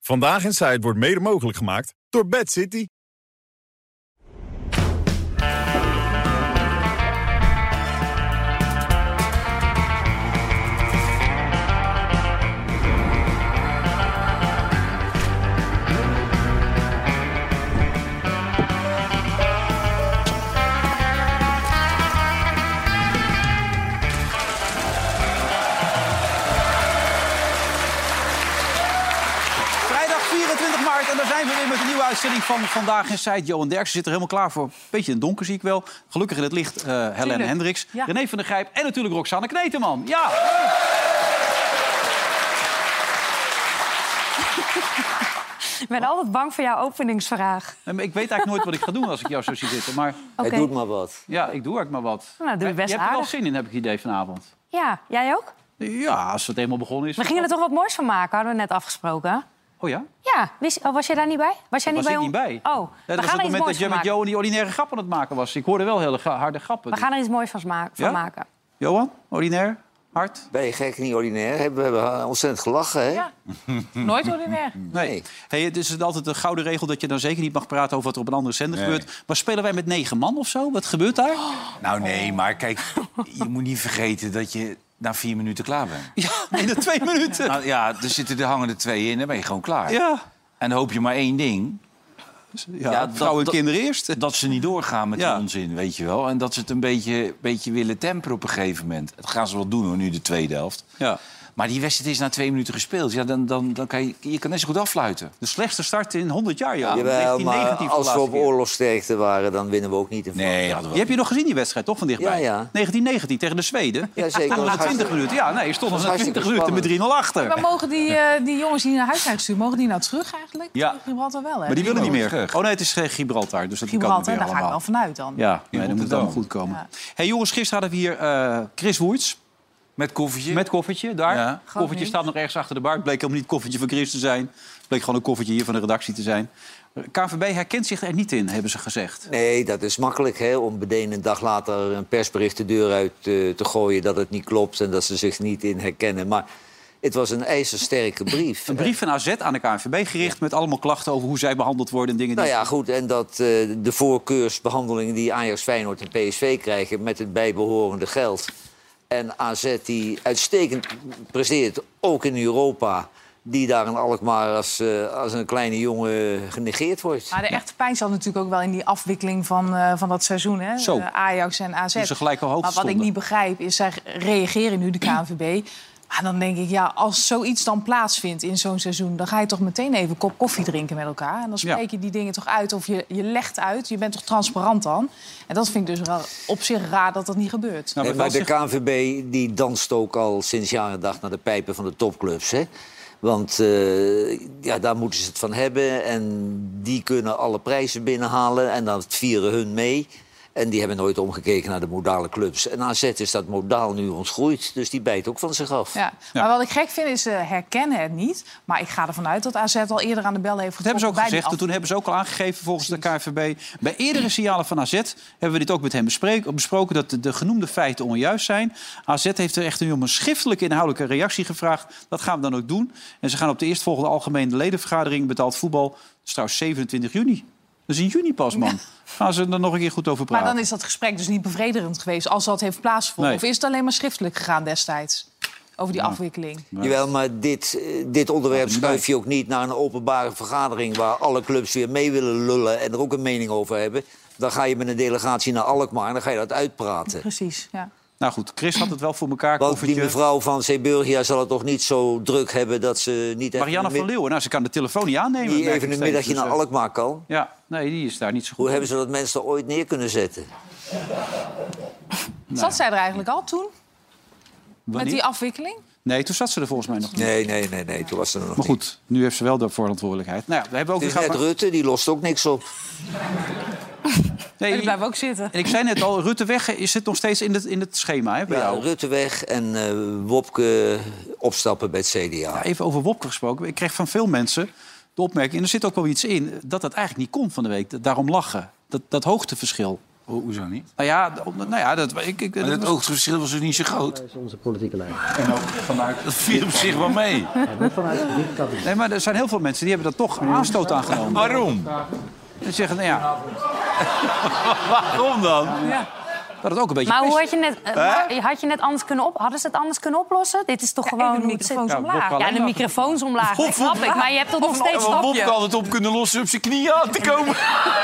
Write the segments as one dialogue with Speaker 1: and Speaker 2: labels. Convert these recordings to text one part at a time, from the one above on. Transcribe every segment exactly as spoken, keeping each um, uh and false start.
Speaker 1: Vandaag in Zuid wordt mede mogelijk gemaakt door Bad City.
Speaker 2: En daar zijn we weer met een nieuwe uitzending van Vandaag in Zuid. Johan Derksen zit er helemaal klaar voor. Een beetje in het donker zie ik wel. Gelukkig in het licht uh, Helene Hendricks, ja. René van der Grijp en natuurlijk Roxanne Kneteman. Ja!
Speaker 3: Ik ben altijd bang voor jouw openingsvraag.
Speaker 2: Nee, maar ik weet eigenlijk nooit wat ik ga doen als ik jou zo zie zitten. Maar...
Speaker 4: Okay. Hij doet maar wat.
Speaker 2: Ja, ik doe eigenlijk maar wat.
Speaker 3: Nou, doe je best
Speaker 2: je hebt er
Speaker 3: aardig.
Speaker 2: wel zin in, heb ik het idee vanavond.
Speaker 3: Ja, jij ook?
Speaker 2: Ja, als het eenmaal begonnen is.
Speaker 3: We gingen er toch wat moois van maken, hadden we net afgesproken.
Speaker 2: Oh ja?
Speaker 3: Ja, oh, was jij daar niet bij? Was jij
Speaker 2: niet
Speaker 3: was
Speaker 2: bij
Speaker 3: ik
Speaker 2: on...
Speaker 3: niet bij. Oh,
Speaker 2: ja,
Speaker 3: we
Speaker 2: dat
Speaker 3: gaan
Speaker 2: was
Speaker 3: er
Speaker 2: het
Speaker 3: iets
Speaker 2: moment
Speaker 3: moois
Speaker 2: dat je met Johan die ordinaire grappen aan het maken was. Ik hoorde wel hele harde grappen.
Speaker 3: We gaan er iets moois van, ma van
Speaker 2: ja?
Speaker 3: maken.
Speaker 2: Johan, ordinair, hard?
Speaker 4: Ben je gek, niet ordinair? We hebben ontzettend gelachen, hè?
Speaker 3: Ja, nooit ordinair.
Speaker 2: Nee. Hey, het is altijd een gouden regel dat je dan zeker niet mag praten over wat er op een andere zender nee. gebeurt. Maar spelen wij met negen man of zo? Wat gebeurt daar? Oh.
Speaker 5: Nou nee, maar kijk, je moet niet vergeten dat je na vier minuten klaar bent.
Speaker 2: Ja, in de twee minuten.
Speaker 5: Nou, ja, er zitten er hangen er twee in, dan ben je gewoon klaar.
Speaker 2: Ja.
Speaker 5: En dan hoop je maar één ding.
Speaker 2: Ja, ja vrouwen en kinderen eerst.
Speaker 5: Dat ze niet doorgaan met
Speaker 2: ja.
Speaker 5: de onzin, weet je wel. En dat ze het een beetje, beetje willen temperen op een gegeven moment. Dat gaan ze wel doen, hoor, nu de tweede helft.
Speaker 2: Ja.
Speaker 5: Maar die wedstrijd is na twee minuten gespeeld. Ja, dan, dan, dan kan je, je kan net zo goed afluiten.
Speaker 2: De slechtste start in honderd jaar, ja.
Speaker 4: Jawel, maar als we op oorlogssterkte waren, dan winnen we ook niet. In
Speaker 5: nee,
Speaker 2: ja, je hebt je nog gezien, die wedstrijd, toch, van dichtbij?
Speaker 4: Ja, ja.
Speaker 2: negentien negentien tegen de Zweden.
Speaker 4: Ja, zeker.
Speaker 2: Stonden na twintig minuten. Ja, nee, stonden na twintig minuten met drie nul achter.
Speaker 6: Maar mogen die, uh, die jongens die naar huis zijn gestuurd, mogen die nou terug eigenlijk?
Speaker 2: Ja.
Speaker 6: Gibraltar wel, hè?
Speaker 2: Maar die willen niet meer. Terug. Oh nee, het is geen Gibraltar. Dus dat
Speaker 6: Gibraltar, daar ga ik wel vanuit dan.
Speaker 2: Ja, nee, dan moet het allemaal goed komen. Ja. Hey, jongens, gisteren hadden we hier uh, Chris Woerts.
Speaker 5: Met koffertje?
Speaker 2: Met koffertje, daar.
Speaker 5: Ja.
Speaker 2: Koffertje staat nog ergens achter de bar. Het bleek helemaal niet het koffertje van Chris te zijn. Het bleek gewoon een koffertje hier van de redactie te zijn. K N V B herkent zich er niet in, hebben ze gezegd.
Speaker 4: Nee, dat is makkelijk, hè, om meteen een dag later een persbericht de deur uit uh, te gooien dat het niet klopt en dat ze zich niet in herkennen. Maar het was een ijzersterke brief.
Speaker 2: Een brief van A Z aan de K N V B gericht met allemaal klachten over hoe zij behandeld worden en dingen die...
Speaker 4: Nou ja, goed, en dat uh, de voorkeursbehandelingen die Ajax, Feyenoord en P S V krijgen met het bijbehorende geld. En A Z die uitstekend presteert, ook in Europa, die daar in Alkmaar als, uh, als een kleine jongen genegeerd wordt.
Speaker 6: Maar de echte pijn zat natuurlijk ook wel in die afwikkeling van, uh, van dat seizoen, hè?
Speaker 2: Zo.
Speaker 6: Uh, Ajax en A Z.
Speaker 2: Dus ze gelijk al hoog
Speaker 6: maar wat
Speaker 2: stonden.
Speaker 6: ik niet begrijp is, zij reageren nu, de K N V B... Maar dan denk ik, ja, als zoiets dan plaatsvindt in zo'n seizoen... dan ga je toch meteen even een kop koffie drinken met elkaar. En dan spreek je die dingen toch uit of je, je legt uit. Je bent toch transparant dan? En dat vind ik dus wel op zich raar dat dat niet gebeurt.
Speaker 4: Nou, nee, maar de K N V B die danst ook al sinds jaar en dag naar de pijpen van de topclubs, hè? Want uh, ja, daar moeten ze het van hebben. En die kunnen alle prijzen binnenhalen en dan vieren hun mee... En die hebben nooit omgekeken naar de modale clubs. En A Z is dat modaal nu ontgroeid, dus die bijt ook van zich af.
Speaker 6: Ja. Ja. Maar wat ik gek vind is, ze uh, herkennen het niet. Maar ik ga ervan uit dat A Z al eerder aan de bel heeft getrokken.
Speaker 2: Dat hebben ze ook gezegd. En toen hebben ze ook al aangegeven volgens de K N V B... bij eerdere signalen van A Z hebben we dit ook met hem bespreken, besproken... dat de, de genoemde feiten onjuist zijn. A Z heeft er echt nu om een schriftelijke inhoudelijke reactie gevraagd. Dat gaan we dan ook doen. En ze gaan op de eerstvolgende algemene ledenvergadering... betaald voetbal, dat is trouwens zevenentwintig juni... Dus in juni pas, man. Gaan ze er nog een keer goed over praten.
Speaker 6: Maar dan is dat gesprek dus niet bevredigend geweest als dat heeft plaatsgevonden.
Speaker 2: Nee.
Speaker 6: Of is het alleen maar schriftelijk gegaan destijds? Over die ja. afwikkeling.
Speaker 4: Ja. Jawel, maar dit, dit onderwerp schuif je ook niet naar een openbare vergadering... waar alle clubs weer mee willen lullen en er ook een mening over hebben. Dan ga je met een delegatie naar Alkmaar en dan ga je dat uitpraten.
Speaker 6: Precies, ja.
Speaker 2: Nou goed, Chris had het wel voor elkaar.
Speaker 4: Want die mevrouw van Zeeburgia zal het toch niet zo druk hebben dat ze niet...
Speaker 2: Marianne van Leeuwen, nou, ze kan de telefoon niet aannemen.
Speaker 4: Die even een middagje naar Alkmaar kan.
Speaker 2: Ja, nee, die is daar niet zo goed.
Speaker 4: Hoe hebben ze dat mensen ooit neer kunnen zetten?
Speaker 6: Nou. Zat zij er eigenlijk al toen?
Speaker 2: Wanneer?
Speaker 6: Met die afwikkeling?
Speaker 2: Nee, toen zat ze er volgens mij nog niet.
Speaker 4: Nee, nee, nee, nee, toen was ze er nog
Speaker 2: maar goed,
Speaker 4: niet.
Speaker 2: Nu heeft ze wel de verantwoordelijkheid. Nou ja, we hebben ook...
Speaker 4: Het is net maar... Rutte, die lost ook niks op.
Speaker 6: Nee, die blijven ook zitten.
Speaker 2: En ik zei net al, Rutte weg zit nog steeds in het, in het schema, hè, bij
Speaker 4: ja,
Speaker 2: jou.
Speaker 4: Rutte weg en uh, Wopke opstappen bij het C D A.
Speaker 2: Ja, even over Wopke gesproken. Ik kreeg van veel mensen de opmerking, en er zit ook wel iets in... dat dat eigenlijk niet kon van de week. Daarom lachen. Dat, dat hoogteverschil.
Speaker 5: Ho- Hoezo niet?
Speaker 2: Nou ja, d- nou ja dat, ik, ik,
Speaker 5: Maar
Speaker 2: dat
Speaker 5: het
Speaker 2: was-
Speaker 5: oogstverschil was dus niet zo groot.
Speaker 7: Dat is onze politieke lijn.
Speaker 2: en ook vanuit...
Speaker 5: Dat viel op zich wel mee.
Speaker 7: Vanuit dit kabinet.
Speaker 2: Nee, maar er zijn heel veel mensen die hebben dat toch aanstoot aangenomen.
Speaker 5: Waarom?
Speaker 2: Die zeggen, nou ja,
Speaker 5: Waarom dan?
Speaker 2: dat het ook een beetje...
Speaker 3: Maar hoe
Speaker 2: pis-
Speaker 3: had je net, eh, maar had je net anders kunnen op? Hadden ze het anders kunnen oplossen? Dit is toch
Speaker 6: Even
Speaker 3: gewoon
Speaker 6: de
Speaker 3: hoe het zit.
Speaker 6: microfoons
Speaker 2: Ja,
Speaker 6: omlaag.
Speaker 2: Bob
Speaker 3: Ja,
Speaker 2: alleen
Speaker 3: de
Speaker 2: maar-
Speaker 3: microfoons omlaag. Dat snap ik. Maar je hebt toch nog steeds...
Speaker 5: Maar Bob kan het op kunnen lossen op zijn knieën aan te komen.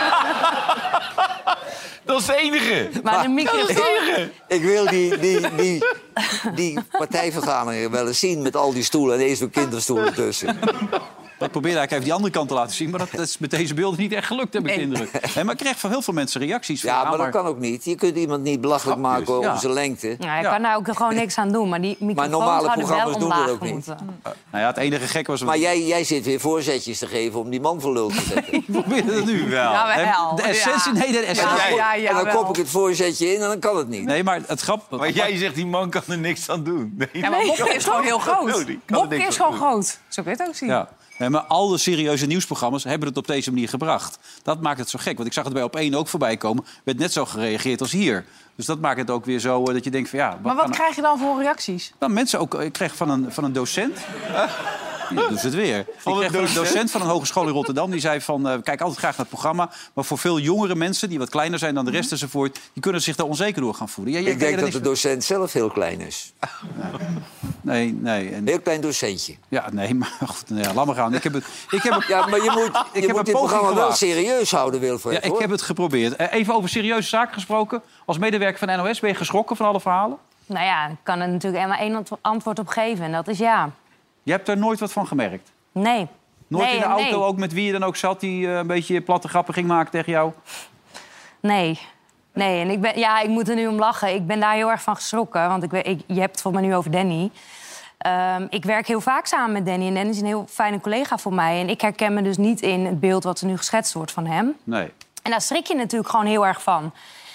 Speaker 5: Dat is het enige.
Speaker 3: Maar de microfoon...
Speaker 4: Ik wil die, die, die, die partijvergaderingen wel eens zien met al die stoelen en eens zo'n kinderstoelen tussen.
Speaker 2: Ik probeer eigenlijk even die andere kant te laten zien... maar dat, dat is met deze beelden niet echt gelukt, heb ik de indruk. Nee, maar ik kreeg van heel veel mensen reacties. van,
Speaker 4: Ja,
Speaker 2: ah,
Speaker 4: maar dat kan ook niet. Je kunt iemand niet belachelijk
Speaker 5: Grapjes,
Speaker 4: maken om
Speaker 2: ja.
Speaker 4: zijn lengte.
Speaker 3: Ja, je
Speaker 2: Ja.
Speaker 3: kan daar ook gewoon niks aan doen. Maar die microfoons
Speaker 4: normale
Speaker 3: hadden wel
Speaker 4: programma's doen dat
Speaker 3: omlaag
Speaker 4: ook niet.
Speaker 3: moeten.
Speaker 2: Nou ja, het enige gek was...
Speaker 4: Maar jij, jij zit weer voorzetjes te geven om die man voor lul te zetten.
Speaker 2: Ik probeer het nu.
Speaker 6: Ja, wel.
Speaker 2: De essentie,
Speaker 6: Ja.
Speaker 2: nee, de essentie.
Speaker 6: Ja, ja, ja,
Speaker 4: en dan
Speaker 6: wel.
Speaker 4: kop ik het voorzetje in en dan kan het niet.
Speaker 2: Nee, maar het grap...
Speaker 5: Maar jij zegt, die man kan er niks aan doen. Nee,
Speaker 6: Ja, maar Wopke is gewoon heel
Speaker 5: Oh,
Speaker 6: groot.
Speaker 5: die kan er
Speaker 6: Wopke
Speaker 5: niks
Speaker 6: is
Speaker 5: aan
Speaker 6: gewoon
Speaker 5: doen.
Speaker 6: groot. Zo kun je het ook zien.
Speaker 2: Ja. Nee, maar al de serieuze nieuwsprogramma's hebben het op deze manier gebracht. Dat maakt het zo gek. Want ik zag het bij Op één ook voorbij komen. Er werd net zo gereageerd als hier. Dus dat maakt het ook weer zo eh, dat je denkt van ja...
Speaker 6: Maar wat
Speaker 2: kan-
Speaker 6: krijg je dan voor reacties?
Speaker 2: Nou, mensen ook... Ik kreeg van een, van een docent... Ja, doet het weer. Ik
Speaker 5: een
Speaker 2: kreeg van een
Speaker 5: docent?
Speaker 2: docent van een hogeschool in Rotterdam. Die zei van, eh, kijk altijd graag naar het programma. Maar voor veel jongere mensen, die wat kleiner zijn dan de rest enzovoort... die kunnen zich daar onzeker door gaan voelen. Ja, jij
Speaker 4: Ik
Speaker 2: kan je
Speaker 4: denk
Speaker 2: er
Speaker 4: dat de
Speaker 2: niks-
Speaker 4: docent zelf heel klein is.
Speaker 2: Nee, nee. En,
Speaker 4: Heel klein docentje.
Speaker 2: ja, nee, maar goed, nee, laat maar gaan. Ik heb het, ik heb het,
Speaker 4: Ja, maar je moet,
Speaker 2: Ik
Speaker 4: je
Speaker 2: heb
Speaker 4: moet
Speaker 2: een
Speaker 4: dit
Speaker 2: poging
Speaker 4: programma wel
Speaker 2: gewaagd.
Speaker 4: serieus houden, Wilfred.
Speaker 2: ja, ik
Speaker 4: hoor.
Speaker 2: heb het geprobeerd. Eh, Even over serieuze zaken gesproken. Als medewerker van N O S ben je geschrokken van alle verhalen?
Speaker 3: Nou ja, ik kan er natuurlijk maar één ant- antwoord op geven. En dat is ja.
Speaker 2: Je hebt er nooit wat van gemerkt?
Speaker 3: Nee.
Speaker 2: Nooit
Speaker 3: nee,
Speaker 2: in de auto,
Speaker 3: nee.
Speaker 2: ook met wie je dan ook zat... die eh, een beetje platte grappen ging maken tegen jou?
Speaker 3: Nee. Nee, en ik, ben, ja, ik moet er nu om lachen. Ik ben daar heel erg van geschrokken. Want ik, weet- ik, je hebt het voor me nu over Danny. Ehm, ik werk heel vaak samen met Danny. En Danny is een heel fijne collega voor mij. En ik herken me dus niet in het beeld wat er nu geschetst wordt van hem.
Speaker 2: Nee.
Speaker 3: En daar schrik je natuurlijk gewoon heel erg van.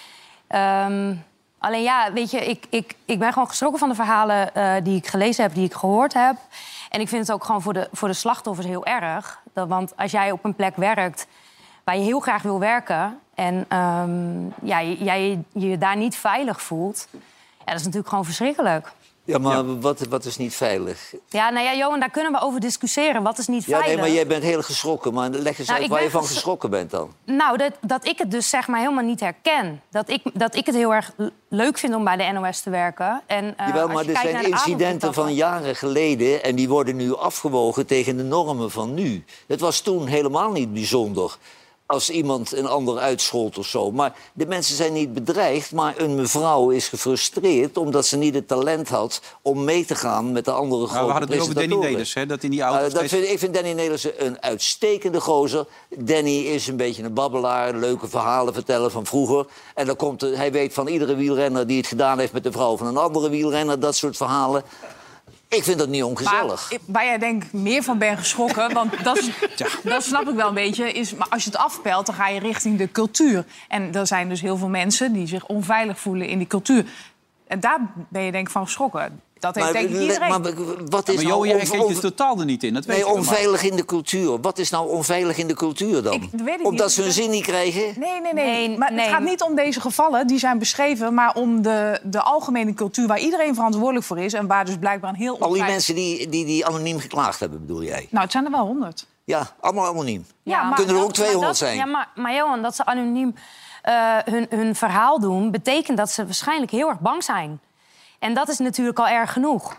Speaker 3: Ehm, alleen ja, weet je, ik, ik, ik ben gewoon geschrokken van de verhalen eh, die ik gelezen heb, die ik gehoord heb. En ik vind het ook gewoon voor de, voor de slachtoffers heel erg. Dat, want als jij op een plek werkt waar je heel graag wil werken... en ehm, ja, jij je, je daar niet veilig voelt... Ja, dat is natuurlijk gewoon verschrikkelijk.
Speaker 4: Ja, maar Wat, wat is niet veilig?
Speaker 3: Ja, nou ja, Johan, daar kunnen we over discussiëren. Wat is niet
Speaker 4: Ja,
Speaker 3: veilig?
Speaker 4: nee, maar jij bent heel geschrokken. Maar leg eens
Speaker 3: Nou,
Speaker 4: uit
Speaker 3: ik
Speaker 4: waar je
Speaker 3: ben
Speaker 4: van
Speaker 3: ges-
Speaker 4: geschrokken bent dan.
Speaker 3: Nou, dat, dat ik het dus zeg maar helemaal niet herken. Dat ik, dat ik het heel erg l- leuk vind om bij de N O S te werken. En, eh,
Speaker 4: Jawel,
Speaker 3: als
Speaker 4: maar
Speaker 3: je
Speaker 4: er
Speaker 3: kijkt
Speaker 4: zijn
Speaker 3: naar de
Speaker 4: incidenten
Speaker 3: avondetappen-
Speaker 4: van jaren geleden... en die worden nu afgewogen tegen de normen van nu. Het was toen helemaal niet bijzonder als iemand een ander uitschold of zo. Maar de mensen zijn niet bedreigd, maar een mevrouw is gefrustreerd... omdat ze niet het talent had om mee te gaan met de andere grote
Speaker 2: Nou, we hadden het nu over Danny
Speaker 4: presentatoren.
Speaker 2: Nelis, hè, dat in die auto
Speaker 4: Uh, dat
Speaker 2: steeds-
Speaker 4: vind, ik vind Danny Nelissen een uitstekende gozer. Danny is een beetje een babbelaar, leuke verhalen vertellen van vroeger. En dan komt er, hij weet van iedere wielrenner die het gedaan heeft... met de vrouw van een andere wielrenner, dat soort verhalen. Ik vind dat niet ongezellig.
Speaker 6: Maar ik- waar jij denk ik meer van bent geschrokken, want dat, is- dat snap ik wel een beetje... is, maar als je het afpelt, dan ga je richting de cultuur. En er zijn dus heel veel mensen die zich onveilig voelen in die cultuur. En daar ben je denk ik van geschrokken. Dat heeft denk ik iedereen.
Speaker 4: maar wat is
Speaker 2: Maar
Speaker 4: nou
Speaker 2: Jo, jij
Speaker 4: on-
Speaker 2: herkent je
Speaker 4: on-
Speaker 2: totaal er niet in. Dat weet
Speaker 4: Nee,
Speaker 2: je wel, maar-
Speaker 4: onveilig in de cultuur. Wat is nou onveilig in de cultuur dan?
Speaker 6: Ik- dat weet ik
Speaker 4: Omdat
Speaker 6: niet.
Speaker 4: ze hun zin niet krijgen?
Speaker 6: Nee, nee, nee.
Speaker 3: Nee,
Speaker 6: maar
Speaker 3: nee.
Speaker 6: het gaat niet om deze gevallen, die zijn beschreven... maar om de, de algemene cultuur waar iedereen verantwoordelijk voor is... en waar dus blijkbaar een heel
Speaker 4: Al die
Speaker 6: onveilig-
Speaker 4: mensen die, die, die anoniem geklaagd hebben, bedoel jij?
Speaker 6: Nou, het zijn er wel honderd.
Speaker 4: Ja, allemaal anoniem.
Speaker 3: Ja, maar
Speaker 4: Kunnen er
Speaker 3: dat-
Speaker 4: ook tweehonderd
Speaker 3: maar dat-
Speaker 4: zijn?
Speaker 3: Ja, maar, maar Johan, dat ze anoniem eh, hun, hun verhaal doen... betekent dat ze waarschijnlijk heel erg bang zijn. En dat is natuurlijk al erg genoeg.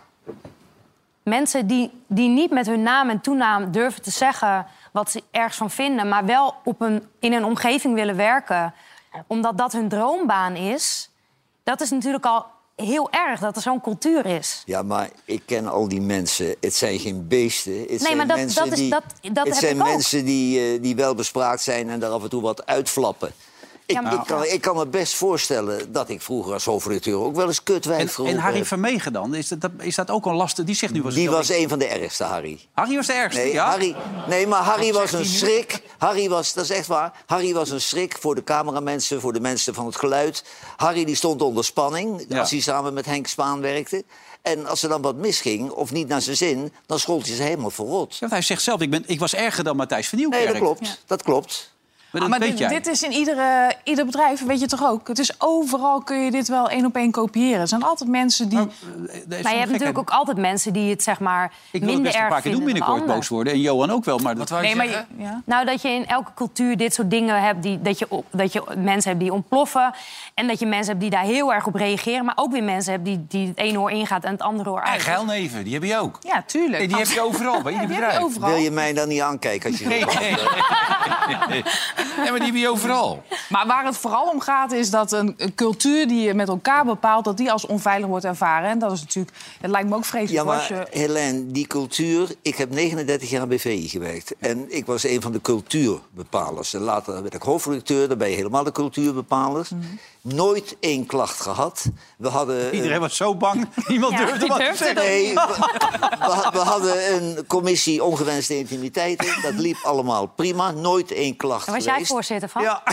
Speaker 3: Mensen die, die niet met hun naam en toenaam durven te zeggen... wat ze ergens van vinden, maar wel op een, in een omgeving willen werken... omdat dat hun droombaan is... dat is natuurlijk al heel erg dat er zo'n cultuur is.
Speaker 4: Ja, maar ik ken al die mensen. Het zijn geen beesten. Het zijn
Speaker 3: maar dat-
Speaker 4: mensen
Speaker 3: dat is-
Speaker 4: die,
Speaker 3: dat- dat
Speaker 4: het
Speaker 3: heb
Speaker 4: zijn
Speaker 3: ik ook.
Speaker 4: mensen die, eh, die wel bespraakt zijn en daar af en toe wat uitflappen. Ik,
Speaker 3: Ja, maar-
Speaker 4: ik, kan, ik kan me best voorstellen dat ik vroeger als hoofdredacteur ook wel eens kutwijf
Speaker 2: En,
Speaker 4: geroepen
Speaker 2: en Harry
Speaker 4: heb.
Speaker 2: Vermegen dan? Is dat, dat- is dat ook een last? Die zegt nu...
Speaker 4: Die was een van de ergste, Harry.
Speaker 2: Harry was de ergste,
Speaker 4: Nee,
Speaker 2: ja?
Speaker 4: Harry, nee, maar Harry was een schrik. Harry was, dat is echt waar. Harry was een schrik voor de cameramensen, voor de mensen van het geluid. Harry die stond onder spanning
Speaker 2: Ja.
Speaker 4: als hij samen met Henk Spaan werkte. En als er dan wat misging, of niet naar zijn zin, dan schold hij ze helemaal verrot.
Speaker 2: Ja, want hij zegt zelf, ik, ben, ik was erger dan Matthijs van
Speaker 4: Nee,
Speaker 2: Nieuwkerk.
Speaker 4: dat klopt. Dat klopt.
Speaker 2: Maar, dat
Speaker 6: Ah, maar
Speaker 2: weet
Speaker 6: dit,
Speaker 2: jij.
Speaker 6: dit is in iedere, ieder bedrijf, weet je toch ook? Het is overal kun je dit wel één op één kopiëren. Er zijn altijd mensen die...
Speaker 2: Maar,
Speaker 3: Maar je hebt natuurlijk ook altijd mensen die het zeg maar
Speaker 2: Ik wil het
Speaker 3: minder
Speaker 2: best een
Speaker 3: erg
Speaker 2: paar keer doen
Speaker 3: vinden dan
Speaker 2: binnenkort,
Speaker 3: anderen.
Speaker 2: boos worden. En Johan ook wel. Maar dat...
Speaker 5: Wat wou je
Speaker 6: Nee, maar
Speaker 5: zeggen?
Speaker 6: je, ja.
Speaker 3: Nou, dat je in elke cultuur dit soort dingen hebt. Die, dat, je, op- dat je mensen hebt die ontploffen. En dat je mensen hebt die daar heel erg op reageren. Maar ook weer mensen hebt die, die het ene oor ingaat en het andere oor
Speaker 5: En
Speaker 3: uit.
Speaker 5: geilneven, die heb je ook.
Speaker 6: ja, tuurlijk.
Speaker 5: Nee, die heb je overal, bij
Speaker 6: Ja,
Speaker 5: ieder
Speaker 6: die heb je
Speaker 5: bedrijf.
Speaker 6: overal.
Speaker 4: Wil je mij dan niet aankijken als je...
Speaker 5: Nee, nee. Nee, maar die heb je overal.
Speaker 6: Maar waar het vooral om gaat is dat een, een cultuur die je met elkaar bepaalt... dat die als onveilig wordt ervaren. En dat is natuurlijk... Het lijkt me ook vreselijk
Speaker 4: Ja,
Speaker 6: als
Speaker 4: maar
Speaker 6: je...
Speaker 4: Helene, die cultuur... Ik heb negenendertig jaar bij V I gewerkt. En ik was een van de cultuurbepalers. En later werd ik hoofdredacteur, dan ben je helemaal de cultuurbepalers.
Speaker 6: Mm-hmm.
Speaker 4: Nooit één klacht gehad. We hadden...
Speaker 2: Iedereen was zo bang. Niemand
Speaker 3: Ja,
Speaker 2: durfde
Speaker 3: die
Speaker 2: wat te
Speaker 3: durfde
Speaker 2: zeggen.
Speaker 4: Nee, we, we hadden een commissie ongewenste intimiteiten. Dat liep allemaal prima. Nooit één klacht
Speaker 3: Daar was jij
Speaker 4: geweest.
Speaker 3: voorzitter van?
Speaker 2: Ja.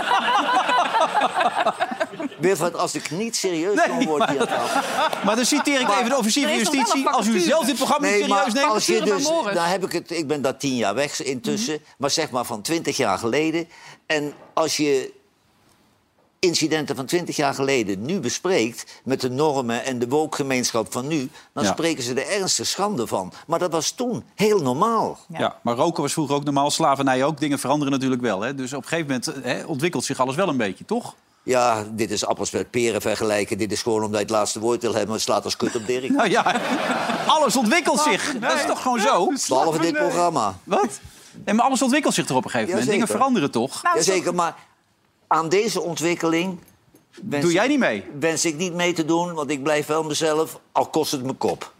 Speaker 4: Weet je wat, als ik niet serieus
Speaker 2: Nee,
Speaker 4: kan worden hier aan tafel...
Speaker 2: Maar dan citeer ik even de officier van
Speaker 6: er is toch wel
Speaker 2: justitie.
Speaker 6: een
Speaker 2: Als u
Speaker 6: vacature?
Speaker 2: zelf dit programma niet
Speaker 4: Nee, maar
Speaker 2: serieus neemt...
Speaker 4: als je
Speaker 6: sturen
Speaker 4: dus,
Speaker 6: naar Morris.
Speaker 4: dan heb ik het. Ik ben daar tien jaar weg intussen, maar zeg maar van twintig jaar geleden. En als je incidenten van twintig jaar geleden nu bespreekt met de normen en de woke-gemeenschap van nu, dan
Speaker 2: Ja.
Speaker 4: spreken ze er ernstig schande van. Maar dat was toen heel normaal.
Speaker 2: Ja. maar roken was vroeger ook normaal. Slavernij ook. Dingen veranderen natuurlijk wel. Hè. Dus op een gegeven moment hè, ontwikkelt zich alles wel een beetje, toch?
Speaker 4: Ja, dit is appels met peren vergelijken. Dit is gewoon omdat je het laatste woord wil hebben, maar het slaat als kut op Dirk.
Speaker 2: Nou ja, alles ontwikkelt zich. Dat is toch gewoon zo?
Speaker 4: Behalve dit programma.
Speaker 2: Wat? Nee, maar alles ontwikkelt zich toch op een gegeven moment?
Speaker 4: Jazeker.
Speaker 2: Dingen veranderen toch?
Speaker 6: Nou,
Speaker 4: Jazeker, maar aan deze ontwikkeling wens
Speaker 2: Doe jij
Speaker 4: ik-
Speaker 2: niet mee?
Speaker 4: wens ik niet mee te doen, want ik blijf wel mezelf, al kost het mijn kop.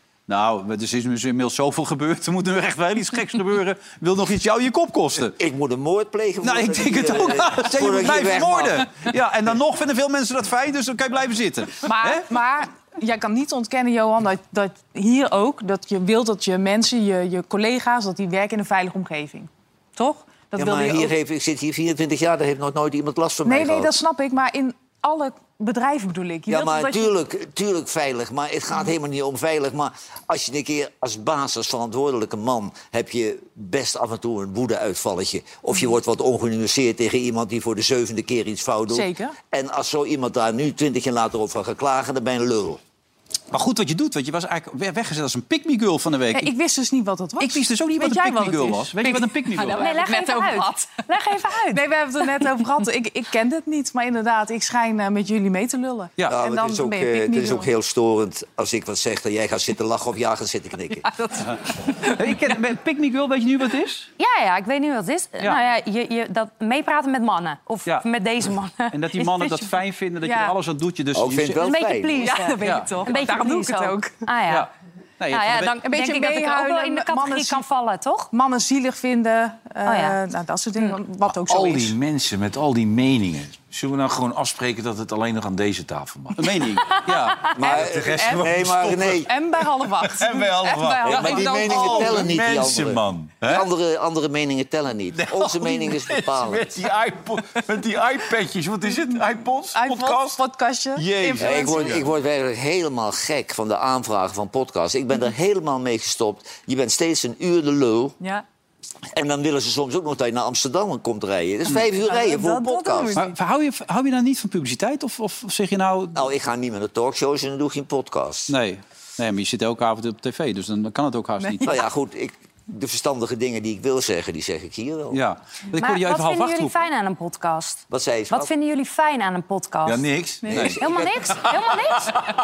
Speaker 2: Nou, er is inmiddels zoveel gebeurd. Er moet nu echt wel iets geks gebeuren. Wil nog iets jou je kop kosten?
Speaker 4: Ik moet een moord plegen.
Speaker 2: Nou, ik
Speaker 4: voordat
Speaker 2: denk het
Speaker 4: eh,
Speaker 2: ook. Zeg, je
Speaker 4: voordat
Speaker 2: moet
Speaker 4: ik
Speaker 2: blijven
Speaker 4: weg mag.
Speaker 2: vermoorden. Ja, en dan nog vinden veel mensen dat fijn, dus dan kan je blijven zitten.
Speaker 6: Maar,
Speaker 2: Hè?
Speaker 6: maar jij kan niet ontkennen, Johan, dat, dat hier ook... dat je wilt dat je mensen, je, je collega's, dat die werken in een veilige omgeving. Toch? Dat
Speaker 4: Ja,
Speaker 6: wilde
Speaker 4: maar
Speaker 6: je
Speaker 4: hier
Speaker 6: ook-
Speaker 4: heeft, ik zit hier vierentwintig jaar, daar heeft nog nooit iemand last van
Speaker 6: Nee,
Speaker 4: mij
Speaker 6: nee,
Speaker 4: gehad.
Speaker 6: dat snap ik. Maar in alle bedrijven bedoel ik. Je
Speaker 4: Ja,
Speaker 6: wilt
Speaker 4: maar
Speaker 6: dat je-
Speaker 4: tuurlijk, tuurlijk veilig. Maar het gaat helemaal niet om veilig. Maar als je een keer als baas, als verantwoordelijke man... heb je best af en toe een woede-uitvalletje. Of je wordt wat ongenuanceerd tegen iemand die voor de zevende keer iets fout doet.
Speaker 6: Zeker.
Speaker 4: En als zo iemand daar nu twintig jaar later over gaat klagen, dan ben je een lul.
Speaker 2: Maar goed wat je doet, want je was eigenlijk weggezet als een pick-me-girl van de week.
Speaker 6: Ja, ik wist dus niet wat dat was.
Speaker 2: Ik wist dus ook niet
Speaker 6: Weet
Speaker 2: wat een
Speaker 6: jij
Speaker 2: pick-me-girl
Speaker 6: het
Speaker 2: was.
Speaker 6: is?
Speaker 2: Weet je wat een pick-me-girl
Speaker 6: Ah,
Speaker 2: was?
Speaker 6: nou,
Speaker 3: Nee,
Speaker 6: we
Speaker 3: leg
Speaker 6: hebben
Speaker 3: even
Speaker 6: het net
Speaker 3: uit.
Speaker 6: over
Speaker 3: Leg even uit.
Speaker 6: Nee, we hebben het er net over gehad. Ik, ik ken het niet, maar inderdaad, ik schijn eh, met jullie mee te lullen.
Speaker 2: Ja.
Speaker 4: Ja,
Speaker 6: en
Speaker 4: maar
Speaker 6: dan
Speaker 4: het, is ook,
Speaker 6: ben je
Speaker 4: eh, het
Speaker 6: pick-me-girl.
Speaker 4: is ook heel storend als ik wat zeg... dat jij gaat zitten lachen of jij gaat zitten knikken.
Speaker 6: Ja, dat...
Speaker 2: Ik ken een pick-me-girl, weet je nu wat het is?
Speaker 3: Ja, ja, ik weet nu wat het is. Nou ja, je, je, dat meepraten met mannen. Of
Speaker 2: Ja.
Speaker 3: met deze mannen.
Speaker 2: En dat die
Speaker 3: Is
Speaker 2: mannen
Speaker 3: een
Speaker 2: dat
Speaker 3: beetje-
Speaker 2: fijn vinden, dat je
Speaker 6: Ja.
Speaker 2: er alles aan doet. Je dus
Speaker 4: Ook
Speaker 2: je
Speaker 4: vind ik wel
Speaker 3: Een beetje
Speaker 4: fijn.
Speaker 3: pleasen.
Speaker 6: Ja, dat weet
Speaker 2: Ja.
Speaker 6: je toch.
Speaker 3: Een beetje
Speaker 6: Daarom doe ik
Speaker 3: pleasen
Speaker 6: het
Speaker 3: ook.
Speaker 6: ook.
Speaker 3: Ah ja.
Speaker 2: Ja. Nee,
Speaker 3: Nou
Speaker 2: van
Speaker 3: ja,
Speaker 2: de-
Speaker 3: dan
Speaker 6: Een beetje
Speaker 3: denk ik dat ik ook wel
Speaker 6: meehuilen,
Speaker 3: in de
Speaker 6: mannen
Speaker 3: categorie
Speaker 6: zien-
Speaker 3: kan vallen, toch?
Speaker 6: Mannen zielig vinden, eh,
Speaker 3: Oh ja.
Speaker 6: nou, dat soort dingen, wat ook zo
Speaker 5: Al
Speaker 6: is.
Speaker 5: die mensen met al die meningen. Zullen we nou gewoon afspreken dat het alleen nog aan deze tafel mag?
Speaker 2: Een mening. Ja.
Speaker 4: Maar,
Speaker 5: de rest
Speaker 6: en-
Speaker 5: gewoon
Speaker 4: nee, maar
Speaker 5: stoppen.
Speaker 4: nee.
Speaker 6: En bij half acht.
Speaker 5: En bij half
Speaker 6: En
Speaker 5: acht.
Speaker 6: half
Speaker 4: Ja, maar
Speaker 6: acht.
Speaker 4: die
Speaker 6: Dan-
Speaker 4: meningen
Speaker 6: oh,
Speaker 4: tellen niet, die
Speaker 5: mensen,
Speaker 4: andere.
Speaker 5: man.
Speaker 4: Die
Speaker 5: Hè?
Speaker 4: andere, andere meningen tellen niet. Onze mening is bepalend.
Speaker 5: Met die, iPod, met die iPadjes, wat is het? iPods?
Speaker 6: iPod,
Speaker 5: Podcast?
Speaker 6: podcastje.
Speaker 5: Jezus.
Speaker 4: Ja, ik, word,
Speaker 6: influencer.
Speaker 4: ik word werkelijk helemaal gek van de aanvragen van podcasts. Ik ben er helemaal mee gestopt. Je bent steeds een uur de lul.
Speaker 6: Ja.
Speaker 4: En dan willen ze soms ook nog dat je naar Amsterdam komt rijden. Dat is vijf uur rijden voor een
Speaker 6: dat- dat doen
Speaker 4: podcast.
Speaker 6: we
Speaker 2: Maar hou je, hou je nou niet van publiciteit? Of, of zeg je nou...
Speaker 4: Nou, ik ga niet meer naar talkshows en dan doe ik geen podcast.
Speaker 2: Nee. Nee, maar je zit elke avond op tv, dus dan kan het ook haast niet.
Speaker 4: Nou ja, goed. Ik, de verstandige dingen die ik wil zeggen, die zeg ik hier wel.
Speaker 2: Ja. Ik
Speaker 3: Maar
Speaker 2: hoorde je
Speaker 3: wat
Speaker 2: even half
Speaker 3: vinden
Speaker 2: acht
Speaker 3: jullie
Speaker 2: roepen.
Speaker 3: fijn aan een podcast?
Speaker 4: Wat zei ze?
Speaker 3: Wat vinden jullie fijn aan een podcast?
Speaker 5: Ja, niks.
Speaker 2: Nee.
Speaker 3: Helemaal niks? Helemaal niks?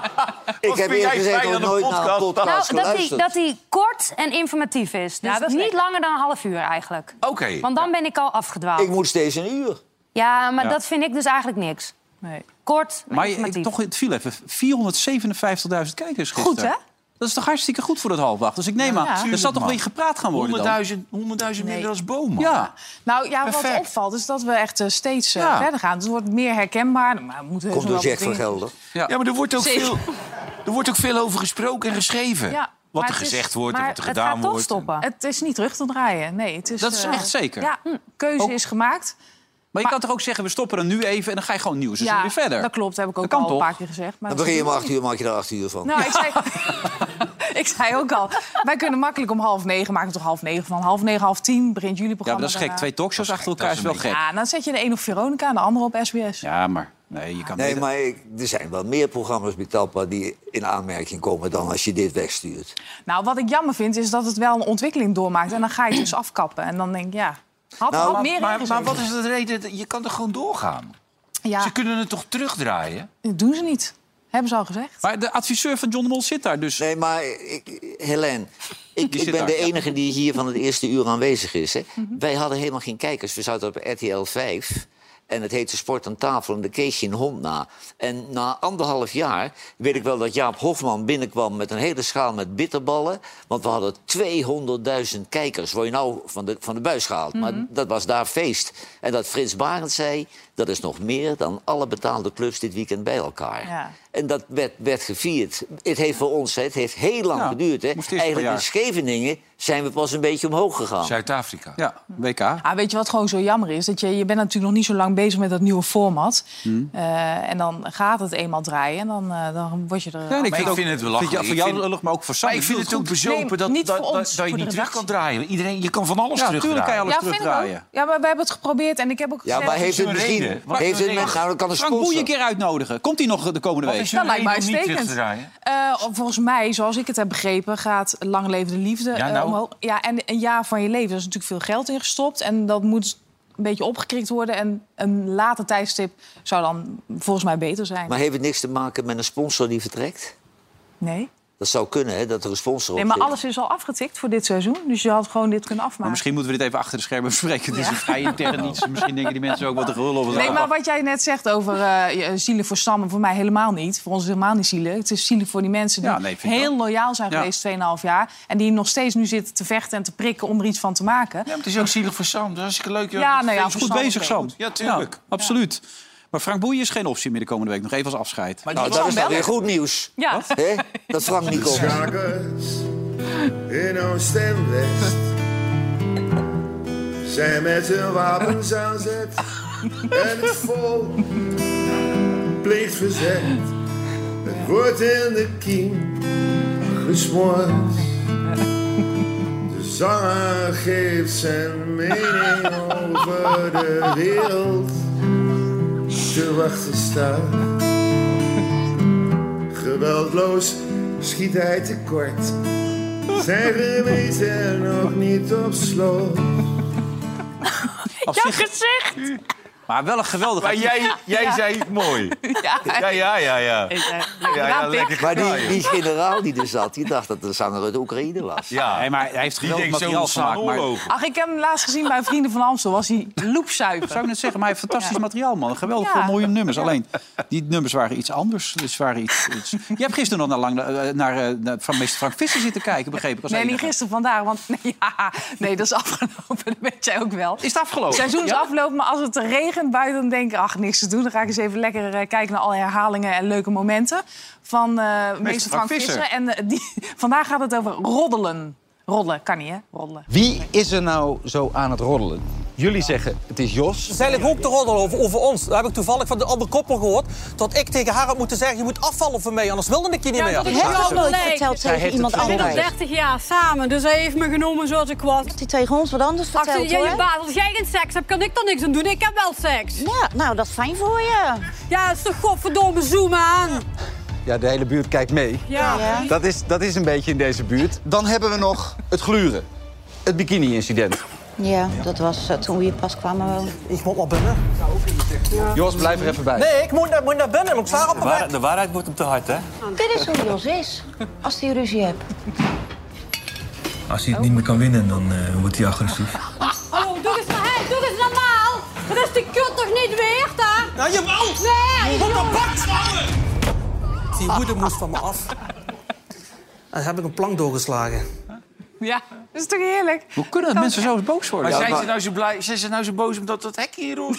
Speaker 4: Ik heb
Speaker 5: vind
Speaker 4: eerlijk
Speaker 5: jij
Speaker 4: gezegd
Speaker 5: fijn
Speaker 4: nog
Speaker 5: aan een
Speaker 4: nooit naar een
Speaker 5: podcast?
Speaker 4: podcast
Speaker 3: Nou, dat hij,
Speaker 4: geluisterd.
Speaker 3: dat hij kort en informatief is. Dus
Speaker 6: Ja, dat is
Speaker 3: niet
Speaker 6: lekker.
Speaker 3: langer dan een half uur eigenlijk.
Speaker 5: Oké.
Speaker 3: Want dan ben ik al afgedwaald.
Speaker 4: Ik moet steeds een uur.
Speaker 3: Ja, maar
Speaker 2: Ja.
Speaker 3: dat vind ik dus eigenlijk niks.
Speaker 6: Nee.
Speaker 3: Kort, maar,
Speaker 2: Maar je,
Speaker 3: informatief.
Speaker 2: toch, het viel even. vierhonderdzevenenvijftigduizend kijkers gisteren.
Speaker 6: Goed, hè?
Speaker 2: Dat is toch hartstikke goed voor dat half acht? Dus ik neem aan,
Speaker 6: Ja.
Speaker 2: er zal toch weer gepraat gaan worden dan?
Speaker 5: honderdduizend honderdduizend minder als bomen.
Speaker 2: Ja.
Speaker 6: Nou ja, wat
Speaker 5: Perfect.
Speaker 6: opvalt is dat we echt eh, steeds eh,
Speaker 2: Ja.
Speaker 6: verder gaan. Het wordt meer herkenbaar. Maar we moeten heus
Speaker 4: Komt
Speaker 6: nog
Speaker 4: door
Speaker 6: wel
Speaker 4: Jack van
Speaker 6: dingen-
Speaker 4: Gelder.
Speaker 2: Ja.
Speaker 5: Ja, maar er wordt ook,
Speaker 6: Zeker.
Speaker 5: veel, er wordt ook veel over gesproken en geschreven.
Speaker 6: Ja,
Speaker 5: Wat
Speaker 6: maar
Speaker 5: er
Speaker 6: het is-
Speaker 5: gezegd wordt en
Speaker 3: maar
Speaker 5: wat er
Speaker 3: het
Speaker 5: gedaan
Speaker 3: gaat toch
Speaker 5: wordt.
Speaker 3: stoppen.
Speaker 6: Het is niet terug te draaien. Nee, het is,
Speaker 2: Dat is
Speaker 6: eh,
Speaker 2: echt zeker.
Speaker 6: Ja, keuze
Speaker 2: Ook-
Speaker 6: is gemaakt.
Speaker 2: Maar je kan toch ook zeggen, we stoppen er nu even en dan ga je gewoon nieuw seizoen
Speaker 6: Ja,
Speaker 2: weer verder.
Speaker 6: dat klopt. Dat heb ik ook
Speaker 2: Dat kan
Speaker 6: al een
Speaker 2: toch?
Speaker 6: paar keer gezegd. Maar
Speaker 4: Dan
Speaker 6: dat
Speaker 4: begin je
Speaker 6: is-
Speaker 4: om acht uur, maak je er acht uur van.
Speaker 6: Nou, ik zei... ik ik zei ook al, wij kunnen makkelijk om half negen, maken we toch half negen van. Half negen, half tien begint jullie
Speaker 2: Ja,
Speaker 6: programma.
Speaker 2: maar dat is gek. Twee talkshows achter elkaar is wel gek.
Speaker 6: Ja, dan zet je de een op Veronica en de andere op S B S.
Speaker 2: Ja, maar nee, je kan
Speaker 4: Nee,
Speaker 2: beter-
Speaker 4: maar ik- er zijn wel meer programma's bij Talpa die in aanmerking komen dan als je dit wegstuurt.
Speaker 6: Nou, wat ik jammer vind, is dat het wel een ontwikkeling doormaakt. En dan ga je het dus afkappen. En dan denk ik, ja, had er
Speaker 4: Nou,
Speaker 6: wat
Speaker 5: Maar,
Speaker 6: meer
Speaker 5: maar,
Speaker 6: in
Speaker 5: maar wat is de reden? Je kan er gewoon doorgaan.
Speaker 6: Ja,
Speaker 5: Ze kunnen het toch terugdraaien?
Speaker 6: dat doen ze niet. Hebben ze al gezegd.
Speaker 2: Maar de adviseur van John de Mol zit daar dus.
Speaker 4: Nee, maar ik, Helene, ik,
Speaker 2: Die
Speaker 4: ik
Speaker 2: zit
Speaker 4: ben
Speaker 2: daar,
Speaker 4: de
Speaker 2: ja.
Speaker 4: enige die hier van het eerste uur aanwezig is. Hè. Wij hadden helemaal geen kijkers. We zaten op R T L vijf. En het heette Sport aan tafel en daar keek je een hond na. En na anderhalf jaar weet ik wel dat Jaap Hofman binnenkwam met een hele schaal met bitterballen. Want we hadden tweehonderdduizend kijkers. Word je nou van de, van de buis gehaald. Maar dat was daar feest. En dat Frits Barend zei, dat is nog meer dan alle betaalde clubs dit weekend bij elkaar.
Speaker 6: Ja.
Speaker 4: En dat werd, werd gevierd. Het heeft voor ons, hè, het heeft heel lang
Speaker 2: Ja,
Speaker 4: geduurd. Hè.
Speaker 2: moest eerst een
Speaker 4: Eigenlijk in
Speaker 2: paar
Speaker 4: Scheveningen zijn we pas een beetje omhoog gegaan.
Speaker 5: Zuid-Afrika.
Speaker 2: Ja, W K.
Speaker 6: Ah, weet je wat gewoon zo jammer is? Dat je, je bent natuurlijk nog niet zo lang bezig met dat nieuwe format.
Speaker 2: Hmm.
Speaker 6: Eh, en dan gaat het eenmaal draaien. En dan, eh, dan word je er...
Speaker 2: Ja, en
Speaker 5: Maar ik
Speaker 2: ook-
Speaker 5: vind het wel
Speaker 2: vind je-
Speaker 5: lachen.
Speaker 2: Voor
Speaker 5: Ik
Speaker 2: jou
Speaker 5: vind-
Speaker 2: lullig, maar ook voor Sam.
Speaker 5: Maar ik vind het ook
Speaker 6: goed.
Speaker 5: bezopen
Speaker 6: Nee,
Speaker 5: dat,
Speaker 6: niet
Speaker 5: dat,
Speaker 6: voor
Speaker 5: dat,
Speaker 6: ons,
Speaker 5: dat je
Speaker 6: voor de
Speaker 5: niet terug kan
Speaker 6: redactie.
Speaker 5: draaien. Iedereen, je kan van alles
Speaker 2: Ja, tuurlijk kan je
Speaker 5: terugdraaien.
Speaker 2: alles
Speaker 6: Ja, vind ik ook.
Speaker 2: terugdraaien.
Speaker 6: Ja, maar we hebben het geprobeerd. En ik heb ook
Speaker 4: Ja,
Speaker 6: gezegd...
Speaker 4: maar heeft het
Speaker 5: een
Speaker 4: misschien...
Speaker 5: reden. Wat
Speaker 4: Heeft
Speaker 5: is
Speaker 4: het
Speaker 5: een
Speaker 4: met,
Speaker 5: reden?
Speaker 4: nou, dan kan een
Speaker 2: Frank Boeien een
Speaker 4: sponsor...
Speaker 2: keer uitnodigen. Komt hij nog de komende
Speaker 5: Wat
Speaker 2: week?
Speaker 5: is
Speaker 6: Dat
Speaker 5: een
Speaker 6: lijkt
Speaker 5: reden
Speaker 6: mij
Speaker 5: om niet terug
Speaker 6: uitstekend.
Speaker 5: te draaien?
Speaker 6: Eh, volgens mij, zoals ik het heb begrepen, gaat Lang Leven de Liefde
Speaker 5: Ja,
Speaker 6: eh,
Speaker 5: nou.
Speaker 6: omhoog. Ja, en een jaar van je leven. Daar is natuurlijk veel geld in gestopt. En dat moet een beetje opgekrikt worden. En een later tijdstip zou dan volgens mij beter zijn.
Speaker 4: Maar heeft het niks te maken met een sponsor die vertrekt?
Speaker 6: Nee.
Speaker 4: Dat zou kunnen, hè, dat er een sponsor op
Speaker 6: Nee, maar
Speaker 4: zit.
Speaker 6: alles is al afgetikt voor dit seizoen. Dus je had gewoon dit kunnen
Speaker 2: Maar
Speaker 6: afmaken.
Speaker 2: misschien moeten we dit even achter de schermen bespreken. Het is
Speaker 6: Ja.
Speaker 2: een vrij intern iets. Misschien denken die mensen ook wat te gelul over.
Speaker 6: Nee, maar wat jij net zegt over uh, zielig voor Stam, voor mij helemaal niet. Voor ons is het helemaal niet zielig. Het is zielig voor die mensen die
Speaker 2: Ja, nee, vind ik
Speaker 6: heel
Speaker 2: ook.
Speaker 6: loyaal zijn
Speaker 2: Ja.
Speaker 6: geweest tweeënhalf jaar. En die nog steeds nu zitten te vechten en te prikken om er iets van te maken.
Speaker 5: Ja, maar het is ook zielig voor Sam. Dat is hartstikke leuk. joh.
Speaker 6: Ja, nou ja,
Speaker 5: Dat
Speaker 6: voor
Speaker 2: Goed
Speaker 6: Sam
Speaker 2: bezig,
Speaker 6: ook
Speaker 2: Sam.
Speaker 6: goed.
Speaker 5: Ja, tuurlijk.
Speaker 2: Ja, absoluut. Maar Frank Boeien is geen optie meer de komende week. Nog even als afscheid.
Speaker 5: Maar
Speaker 4: Nou,
Speaker 5: die
Speaker 4: dat is dan
Speaker 6: bellen.
Speaker 4: weer goed nieuws.
Speaker 6: Ja.
Speaker 4: Hè? Dat Frank niet komt.
Speaker 8: Schakers in Oost en West zijn met hun wapens aan zet en het volk pleegt verzet. Het wordt in de kiem gesmoord. De zanger geeft zijn mening over de wereld te wachten staat. Geweldloos schiet hij tekort. Zijn geweten nog niet op slot.
Speaker 2: Op
Speaker 6: Ja,
Speaker 2: zich-
Speaker 6: gezegd!
Speaker 2: maar wel een geweldige...
Speaker 5: Maar jij, jij zei het mooi.
Speaker 6: Ja,
Speaker 5: Ja, ja, ja. ja.
Speaker 6: Ik, eh,
Speaker 5: Ja, ja, lekker
Speaker 4: Maar die,
Speaker 5: gedaan,
Speaker 4: die generaal die er zat, die dacht dat de zanger uit Oekraïne was.
Speaker 5: Ja.
Speaker 2: Nee, maar hij heeft
Speaker 5: Die
Speaker 2: geweldig
Speaker 5: denkt zo
Speaker 2: materiaal
Speaker 5: staan
Speaker 2: gemaakt. Maar,
Speaker 5: oorlogen.
Speaker 6: Ach, ik heb hem laatst gezien bij Vrienden van Amstel. Was hij loepzuiver.
Speaker 2: zou ik net zeggen, maar hij heeft fantastisch materiaal, man. Geweldig
Speaker 6: Ja.
Speaker 2: veel mooie nummers. Alleen, die nummers waren iets anders. Dus waren iets, iets... Je hebt gisteren nog naar, lang, eh, naar, eh, naar van meester Frank Visser zitten kijken, begreep ik. Als
Speaker 6: Nee, niet
Speaker 2: enige.
Speaker 6: gisteren, vandaag. Want nee, ja, nee, dat is afgelopen. Dat weet jij ook wel.
Speaker 2: Is het afgelopen?
Speaker 6: Het seizoen is
Speaker 2: Ja?
Speaker 6: afgelopen, maar als het regent buiten... dan denk ik, ach, niks te doen. Dan ga ik eens even lekker eh, kijken naar alle herhalingen en leuke momenten... van eh meester Frank,
Speaker 2: Frank
Speaker 6: Visser.
Speaker 2: Visser.
Speaker 6: En eh, die, vandaag gaat het over roddelen. Roddelen, kan niet, hè? Roddelen.
Speaker 9: Wie is er nou zo aan het roddelen? Jullie zeggen het is Jos.
Speaker 10: Ze zijn ook te roddelen over, over ons. Dat heb ik toevallig van de andere koppel gehoord. Dat ik tegen haar had moeten zeggen, je moet afvallen van mij, anders wilde ik je niet meer.
Speaker 11: Ik heb het nooit verteld
Speaker 9: Zij
Speaker 11: tegen
Speaker 9: heeft
Speaker 11: iemand
Speaker 9: het
Speaker 11: anders.
Speaker 9: verteld.
Speaker 11: dertig jaar samen, dus hij heeft me genomen zoals ik was.
Speaker 12: Die tegen ons wat anders
Speaker 11: Ach,
Speaker 12: verteld,
Speaker 11: jij,
Speaker 12: hoor.
Speaker 11: baas, als jij geen seks hebt, kan ik er niks aan doen. Ik heb wel seks.
Speaker 12: Ja, nou, dat is fijn voor je.
Speaker 11: Ja, het is toch godverdomme zoomen aan.
Speaker 9: Ja, de hele buurt kijkt mee.
Speaker 11: Ja.
Speaker 12: Ja.
Speaker 9: Dat is, dat is een beetje in deze buurt. Dan hebben we nog het gluren. Het bikini-incident.
Speaker 12: Ja, dat was uh, toen we hier pas kwamen wonen.
Speaker 10: Ik moet wel binnen.
Speaker 9: Jos, blijf er even bij.
Speaker 10: Nee, ik moet naar, moet naar binnen. Ik sta op mijn weg.
Speaker 13: De waarheid wordt hem te hard, hè?
Speaker 12: Dit is hoe Jos is, als hij ruzie hebt.
Speaker 13: Als hij het niet meer kan winnen, dan uh, wordt hij agressief.
Speaker 11: Hallo, doe eens, hey, doe eens normaal. Dat is die kut toch niet weer, daar?
Speaker 10: Nou, jawel!
Speaker 11: Nee!
Speaker 10: Kom naar bak, slangen! Die woede moest van me af. En dan heb ik een plank doorgeslagen.
Speaker 6: Ja. Dat is toch heerlijk?
Speaker 2: Hoe kunnen dat mensen zo boos worden?
Speaker 5: Maar
Speaker 2: Ja,
Speaker 5: zijn,
Speaker 2: maar-
Speaker 5: Ze nou zo blij, zijn ze nou zo boos omdat dat hek hier rolt?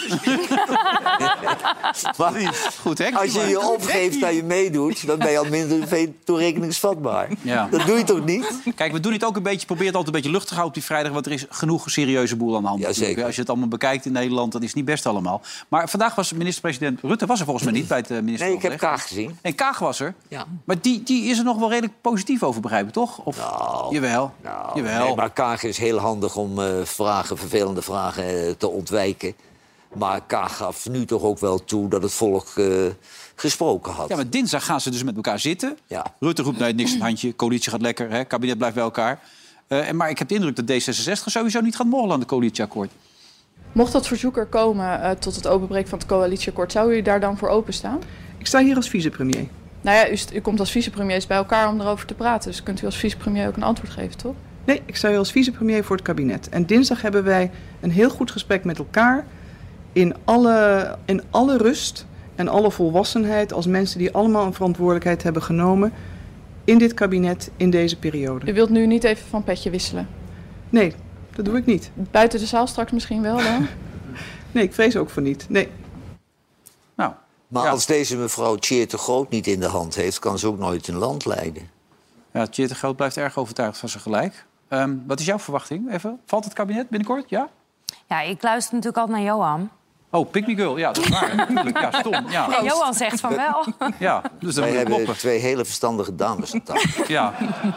Speaker 4: Maar
Speaker 2: Goed, hè?
Speaker 4: als je je opgeeft dat je meedoet, dan ben je al minder veel toerekeningsvatbaar.
Speaker 2: Ja.
Speaker 4: Dat doe je toch niet?
Speaker 2: Kijk, we doen het ook een beetje, proberen het altijd een beetje luchtig te houden op die vrijdag, want er is genoeg serieuze boel aan de hand.
Speaker 4: Ja,
Speaker 2: natuurlijk.
Speaker 4: zeker.
Speaker 2: Als je het allemaal bekijkt in Nederland, dat is niet best allemaal. Maar vandaag was minister-president Rutte was er volgens mij niet bij het uh, minister.
Speaker 4: Nee, ik heb Kaag gezien.
Speaker 2: En Kaag was er.
Speaker 4: Ja.
Speaker 2: Maar die, die is er nog wel redelijk positief over, begrijp ik, toch? Of,
Speaker 4: Nou,
Speaker 2: jawel.
Speaker 4: nou,
Speaker 2: jawel.
Speaker 4: nee, maar Kaag is heel handig om uh, vragen, vervelende vragen uh, te ontwijken. Maar Kaag gaf nu toch ook wel toe dat het volk uh, gesproken had.
Speaker 2: Ja, maar dinsdag gaan ze dus met elkaar zitten.
Speaker 4: Ja.
Speaker 2: Rutte roept, nee, niks aan het handje. Coalitie gaat lekker, hè? Kabinet blijft bij elkaar. Uh, en, maar ik heb de indruk dat D zesenzestig sowieso niet gaat morrelen aan de coalitieakkoord.
Speaker 14: Mocht dat verzoek er komen uh, tot het openbreken van het coalitieakkoord, zou u daar dan voor openstaan?
Speaker 15: Ik sta hier als vicepremier.
Speaker 14: Nou ja, u, u komt als vicepremiers bij elkaar om erover te praten. Dus kunt u als vicepremier ook een antwoord geven, toch?
Speaker 15: Nee, ik sta hier als vicepremier voor het kabinet. En dinsdag hebben wij een heel goed gesprek met elkaar in alle, in alle rust en alle volwassenheid als mensen die allemaal een verantwoordelijkheid hebben genomen in dit kabinet in deze periode.
Speaker 14: U wilt nu niet even van petje wisselen?
Speaker 15: Nee, dat doe ik niet.
Speaker 14: Buiten de zaal straks misschien wel dan?
Speaker 15: Nee, ik vrees ook voor niet. Nee.
Speaker 2: Nou,
Speaker 4: Maar
Speaker 2: ja.
Speaker 4: als deze mevrouw Tjeerd de Groot niet in de hand heeft, kan ze ook nooit een land leiden.
Speaker 2: Ja, Tjeerd de Groot blijft erg overtuigd van zijn gelijk. Um, wat is jouw verwachting? Even, valt het kabinet binnenkort? Ja?
Speaker 3: Ja, ik luister natuurlijk altijd naar Johan.
Speaker 2: Oh, Pick Me Girl. Ja, dat is waar. Natuurlijk. Ja, stom. Ja.
Speaker 3: En Johan zegt van wel.
Speaker 2: Ja, dus dat
Speaker 4: Wij
Speaker 2: moet
Speaker 4: hebben
Speaker 2: kloppen.
Speaker 4: twee hele verstandige dames aan tafel.
Speaker 2: Ja.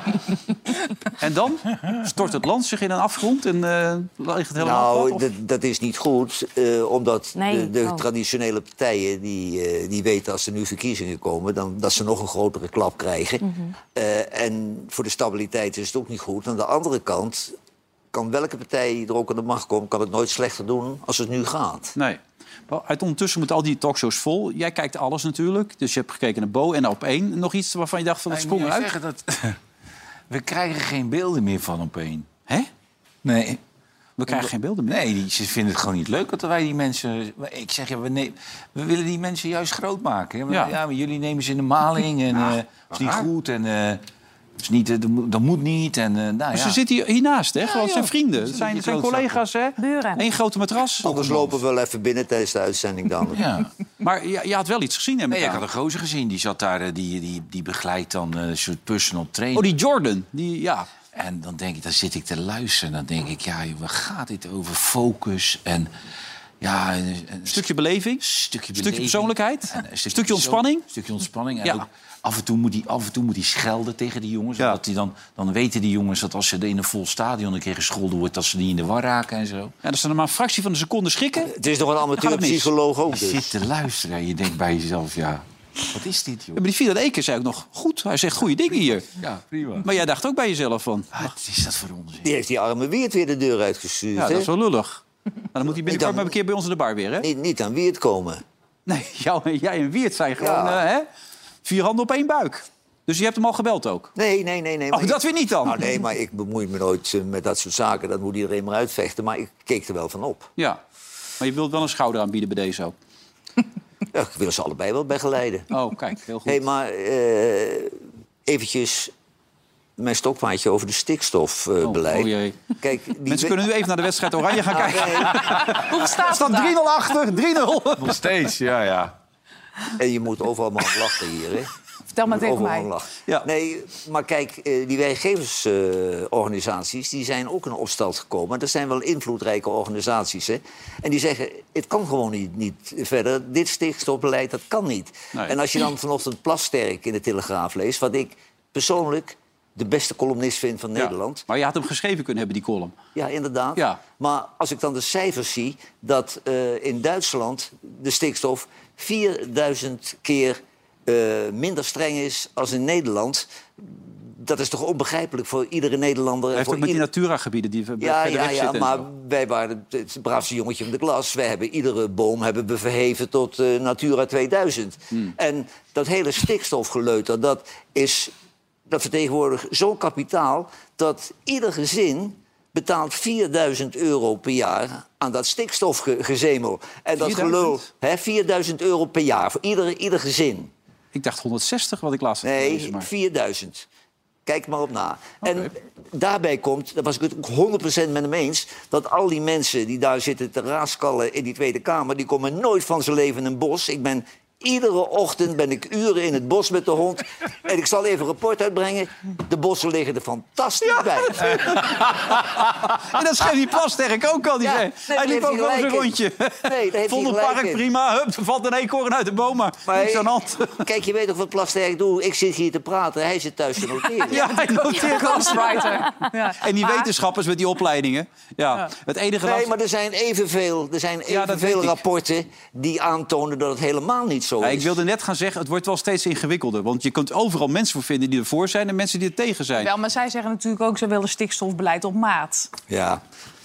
Speaker 2: En dan stort het land zich in een afgrond en uh, ligt het helemaal
Speaker 4: Nou,
Speaker 2: plat? Of?
Speaker 4: dat, dat is niet goed, uh, omdat
Speaker 3: Nee,
Speaker 4: de, de
Speaker 3: oh.
Speaker 4: traditionele partijen die, uh, die weten als er nu verkiezingen komen, dan, dat ze nog een grotere klap krijgen.
Speaker 3: Mm-hmm.
Speaker 4: Uh, en voor de stabiliteit is het ook niet goed. Aan de andere kant kan welke partij er ook aan de macht komt, kan het nooit slechter doen als het nu gaat.
Speaker 2: Nee. Wel, uit ondertussen moeten al die talkshows vol. Jij kijkt alles natuurlijk. Dus je hebt gekeken naar Bo en naar Op één. Nog iets waarvan je dacht van het sprong
Speaker 5: Ik moet
Speaker 2: eruit?
Speaker 5: zeggen dat we krijgen geen beelden meer van Op één.
Speaker 2: Hè?
Speaker 5: Nee.
Speaker 2: We krijgen geen beelden meer?
Speaker 5: Nee, die, ze vinden het gewoon niet leuk dat wij die mensen... Ik zeg, ja, we, ne- we willen die mensen juist groot maken. Ja,
Speaker 2: Ja.
Speaker 5: ja, maar jullie nemen ze in de maling en
Speaker 2: Ja,
Speaker 5: uh, is niet goed en... Uh, is niet, uh, dat moet- dat moet niet en uh, nou
Speaker 2: Maar
Speaker 5: ja.
Speaker 2: ze zitten hier, hiernaast, hè? Gewoon
Speaker 5: ja.
Speaker 2: zijn vrienden.
Speaker 5: Ze
Speaker 2: Het zijn,
Speaker 5: zitten
Speaker 2: zijn
Speaker 5: hier
Speaker 2: collega's, hè?
Speaker 3: Buren.
Speaker 2: Eén grote matras.
Speaker 4: Anders lopen we wel even binnen tijdens de uitzending dan.
Speaker 5: Ja.
Speaker 2: Maar je, je had wel iets gezien, hè?
Speaker 5: Nee, ik
Speaker 2: elkaar.
Speaker 5: had een gozer gezien. Die zat daar, uh, die, die, die begeleidt dan uh, een soort personal trainer.
Speaker 2: Oh, die Jordan. Die, ja.
Speaker 5: En dan denk ik, dan zit ik te luisteren. En dan denk ik, ja, joh, waar gaat dit over? Focus en... Ja, een, een
Speaker 2: Stukje beleving.
Speaker 5: stukje,
Speaker 2: Stukje
Speaker 5: beleving.
Speaker 2: persoonlijkheid.
Speaker 5: En een
Speaker 2: Stukje ontspanning.
Speaker 5: Een stukje ontspanning. En
Speaker 2: Ja.
Speaker 5: ook af en toe moet hij af en toe moet hij schelden tegen die jongens.
Speaker 2: Ja.
Speaker 5: Zodat die dan, dan weten die jongens dat als ze in een vol stadion een keer gescholden wordt... dat ze niet in de war raken en zo.
Speaker 2: Ja, dat ze er maar een fractie van een seconde schikken.
Speaker 4: Het is nog een
Speaker 2: Dan gaat het mis.
Speaker 4: amateurpsycholoog ook
Speaker 5: Je
Speaker 4: dus.
Speaker 5: zit te luisteren en je denkt bij jezelf, ja, wat is dit, joh?
Speaker 2: Ja, maar die Fiat Eke zei ook nog goed. Hij zegt goede dingen hier.
Speaker 5: Ja, prima.
Speaker 2: Maar jij dacht ook bij jezelf van...
Speaker 5: Ah, wat is dat voor onzin?
Speaker 4: Die heeft die arme Weert weer de deur uitgestuurd.
Speaker 2: Ja, dat
Speaker 4: hè?
Speaker 2: is wel lullig. Nou, dan moet hij binnenkort
Speaker 4: dan-
Speaker 2: maar een keer bij ons in de bar weer, hè?
Speaker 4: Niet, niet aan Weert komen.
Speaker 2: Nee, jou, jij en Wiert zijn gewoon
Speaker 4: Ja.
Speaker 2: eh, hè? vier handen op één buik. Dus je hebt hem al gebeld ook?
Speaker 4: Nee, nee, nee. nee
Speaker 2: Oh,
Speaker 4: maar
Speaker 2: dat
Speaker 4: ik-
Speaker 2: weer niet dan?
Speaker 4: Nou, nee, maar ik bemoei me nooit eh, met dat soort zaken. Dat moet iedereen maar uitvechten. Maar ik keek er wel van op.
Speaker 2: Ja. Maar je wilt wel een schouder aanbieden bij deze ook.
Speaker 4: Ja, ik wil ze allebei wel begeleiden.
Speaker 2: Oh, kijk, heel goed.
Speaker 4: Hé, hey, maar eh, eventjes mijn stokpaardje over de stikstofbeleid.
Speaker 2: Oh, oh jee.
Speaker 4: Kijk, die
Speaker 2: Mensen
Speaker 4: we-
Speaker 2: kunnen nu even naar de wedstrijd Oranje gaan kijken.
Speaker 6: Hoe staat
Speaker 2: Het
Speaker 6: het
Speaker 2: staat
Speaker 6: daar?
Speaker 2: drie nul achter, drie nul.
Speaker 5: Nog steeds, ja, ja.
Speaker 4: En je moet overal maar om lachen hier, hè?
Speaker 6: Vertel maar
Speaker 4: Je moet
Speaker 6: tegen
Speaker 4: overal
Speaker 6: mij.
Speaker 4: om lachen.
Speaker 2: Ja.
Speaker 4: Nee, maar kijk, eh, die werkgeversorganisaties die zijn ook in opstand gekomen. Dat zijn wel invloedrijke organisaties, hè? En die zeggen, het kan gewoon niet, niet verder. Dit stikstofbeleid, dat kan niet.
Speaker 2: Nee.
Speaker 4: En als je dan vanochtend Plasterk in de Telegraaf leest... wat ik persoonlijk de beste columnist vind van
Speaker 2: Ja.
Speaker 4: Nederland...
Speaker 2: Maar je had hem geschreven kunnen hebben, die column.
Speaker 4: Ja, inderdaad.
Speaker 2: Ja.
Speaker 4: Maar als ik dan de cijfers zie... dat eh, in Duitsland de stikstof vierduizend keer eh, minder streng is als in Nederland... dat is toch onbegrijpelijk voor iedere Nederlander...
Speaker 2: Hij heeft
Speaker 4: voor
Speaker 2: ook met die
Speaker 4: ieder-
Speaker 2: Natura-gebieden die ver-
Speaker 4: Ja,
Speaker 2: verder
Speaker 4: ja,
Speaker 2: weg
Speaker 4: ja,
Speaker 2: zitten. en
Speaker 4: maar
Speaker 2: zo.
Speaker 4: wij waren het braafste jongetje van de klas. Wij hebben iedere boom hebben we verheven tot eh, Natura tweeduizend.
Speaker 2: Hmm.
Speaker 4: En dat hele stikstofgeleuter, dat is... dat vertegenwoordigt zo'n kapitaal... dat ieder gezin betaalt vierduizend euro per jaar aan dat stikstofgezemel. En dat gelul,
Speaker 2: vierduizend?
Speaker 4: hè, vierduizend euro per jaar voor ieder, ieder gezin.
Speaker 2: Ik dacht honderdzestig, wat ik laatst had gelezen.
Speaker 4: Nee,
Speaker 2: Maar...
Speaker 4: vierduizend. Kijk maar op na. Okay. En daarbij komt, daar was ik het ook honderd procent met hem eens... dat al die mensen die daar zitten te raaskallen in die Tweede Kamer... die komen nooit van zijn leven in een bos. Ik ben... Iedere ochtend ben ik uren in het bos met de hond. En ik zal even een rapport uitbrengen. De bossen liggen er fantastisch ja. bij.
Speaker 2: En dat schreef die Plasterk ook al. Die ja, zei. Nee, hij liep ook wel eens een rondje.
Speaker 4: Nee,
Speaker 2: Vondelpark, prima. Hup, er valt een eekhoorn uit de boom. Maar, maar niks aan de hand.
Speaker 4: Kijk, je weet toch wat Plasterk doet? Ik zit hier te praten. Hij zit thuis te noteren.
Speaker 2: Ja, hij noteert ghostwriter. Ja. En die wetenschappers met die opleidingen. Ja. Ja. Het enige
Speaker 4: nee,
Speaker 2: land...
Speaker 4: maar er zijn evenveel, er zijn evenveel ja, rapporten... die aantonen dat het helemaal niet zo is.
Speaker 2: Ja, ik wilde net gaan zeggen, het wordt wel steeds ingewikkelder. Want je kunt overal mensen voor vinden die ervoor zijn... en mensen die er tegen zijn.
Speaker 6: Wel, maar zij zeggen natuurlijk ook... ze willen stikstofbeleid op maat.
Speaker 4: Ja.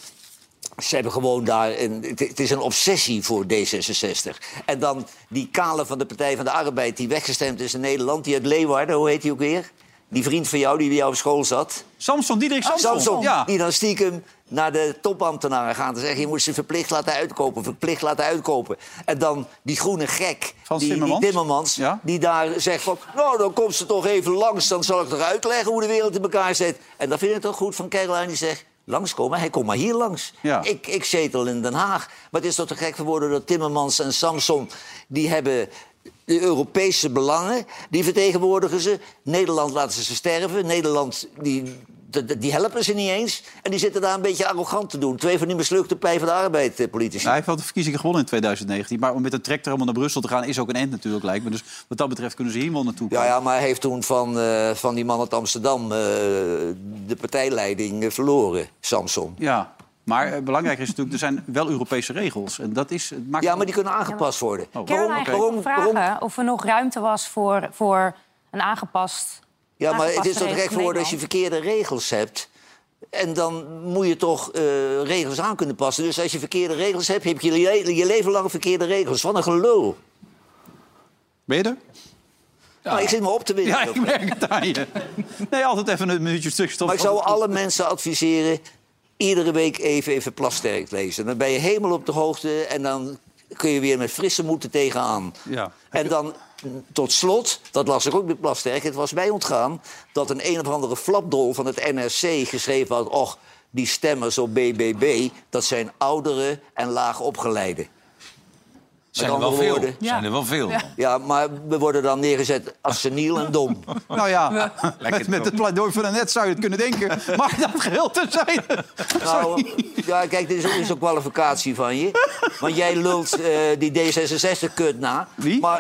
Speaker 4: Ze hebben gewoon daar... Een, het is een obsessie voor D zesenzestig. En dan die kale van de Partij van de Arbeid... die weggestemd is in Nederland, die uit Leeuwarden... hoe heet hij ook weer? Die vriend van jou die bij jou op school zat.
Speaker 2: Samson, Diederik Samson.
Speaker 4: Samson,
Speaker 2: ja.
Speaker 4: Die dan stiekem naar de topambtenaren gaat en zeggen... je moet ze verplicht laten uitkopen, verplicht laten uitkopen. En dan die groene gek,
Speaker 2: Frans
Speaker 4: die
Speaker 2: Timmermans,
Speaker 4: die, Timmermans
Speaker 2: ja.
Speaker 4: die daar zegt van... nou, dan komt ze toch even langs, dan zal ik toch uitleggen hoe de wereld in elkaar zit. En dan vind ik toch goed van Caroline die zegt... langskomen, hij komt maar hier langs. Ja. Ik, ik zetel in Den Haag. Maar het is toch te gek geworden dat Timmermans en Samson... die hebben... de Europese belangen, die vertegenwoordigen ze. Nederland laten ze sterven. Nederland, die, die, die helpen ze niet eens. En die zitten daar een beetje arrogant te doen. Twee van die mislukte Partij van de Arbeid politici.
Speaker 2: Nou, hij heeft wel de verkiezingen gewonnen in twintig negentien. Maar om met een trekker helemaal naar Brussel te gaan... is ook een end natuurlijk, lijkt me. Dus wat dat betreft kunnen ze hier wel naartoe komen.
Speaker 4: Ja, ja, maar hij heeft toen van, uh, van die man uit Amsterdam... Uh, de partijleiding uh, verloren, Samson.
Speaker 2: Ja. Maar uh, belangrijk is natuurlijk, er zijn wel Europese regels. En dat is, het maakt
Speaker 4: ja, maar die kunnen aangepast worden.
Speaker 3: Oh. Waarom, okay. waarom, vragen waarom? Of er nog ruimte was voor, voor een aangepast...
Speaker 4: Ja, maar het is toch gek geworden als je verkeerde regels hebt... En dan moet je toch uh, regels aan kunnen passen. Dus als je verkeerde regels hebt, heb je je, je leven lang verkeerde regels. Wat een gelul.
Speaker 2: Ben je er?
Speaker 4: Ja. Nou, ik zit me op te winnen.
Speaker 2: Ja, ik merk het aan je. Nee, altijd even een minuutje stukstof.
Speaker 4: Maar ik zou alle mensen adviseren... iedere week even, even Plasterk lezen. Dan ben je helemaal op de hoogte en dan kun je weer met frisse moed er tegenaan. Ja. En dan tot slot, dat las ik ook met Plasterk, het was mij ontgaan... dat een een of andere flapdrol van het N R C geschreven had... och, die stemmers op B B B, dat zijn ouderen en laag opgeleiden.
Speaker 5: Zijn er, wel veel. Ja. zijn er wel veel.
Speaker 4: Ja. ja, maar we worden dan neergezet als seniel en dom.
Speaker 2: Nou ja, met, met het pleidooi van net zou je het kunnen denken. Maar dat geheel te zijn.
Speaker 4: Nou, ja, kijk, dit is ook eens een kwalificatie van je. Want jij lult uh, die D zesenzestig-kut na.
Speaker 2: Wie?
Speaker 4: Maar,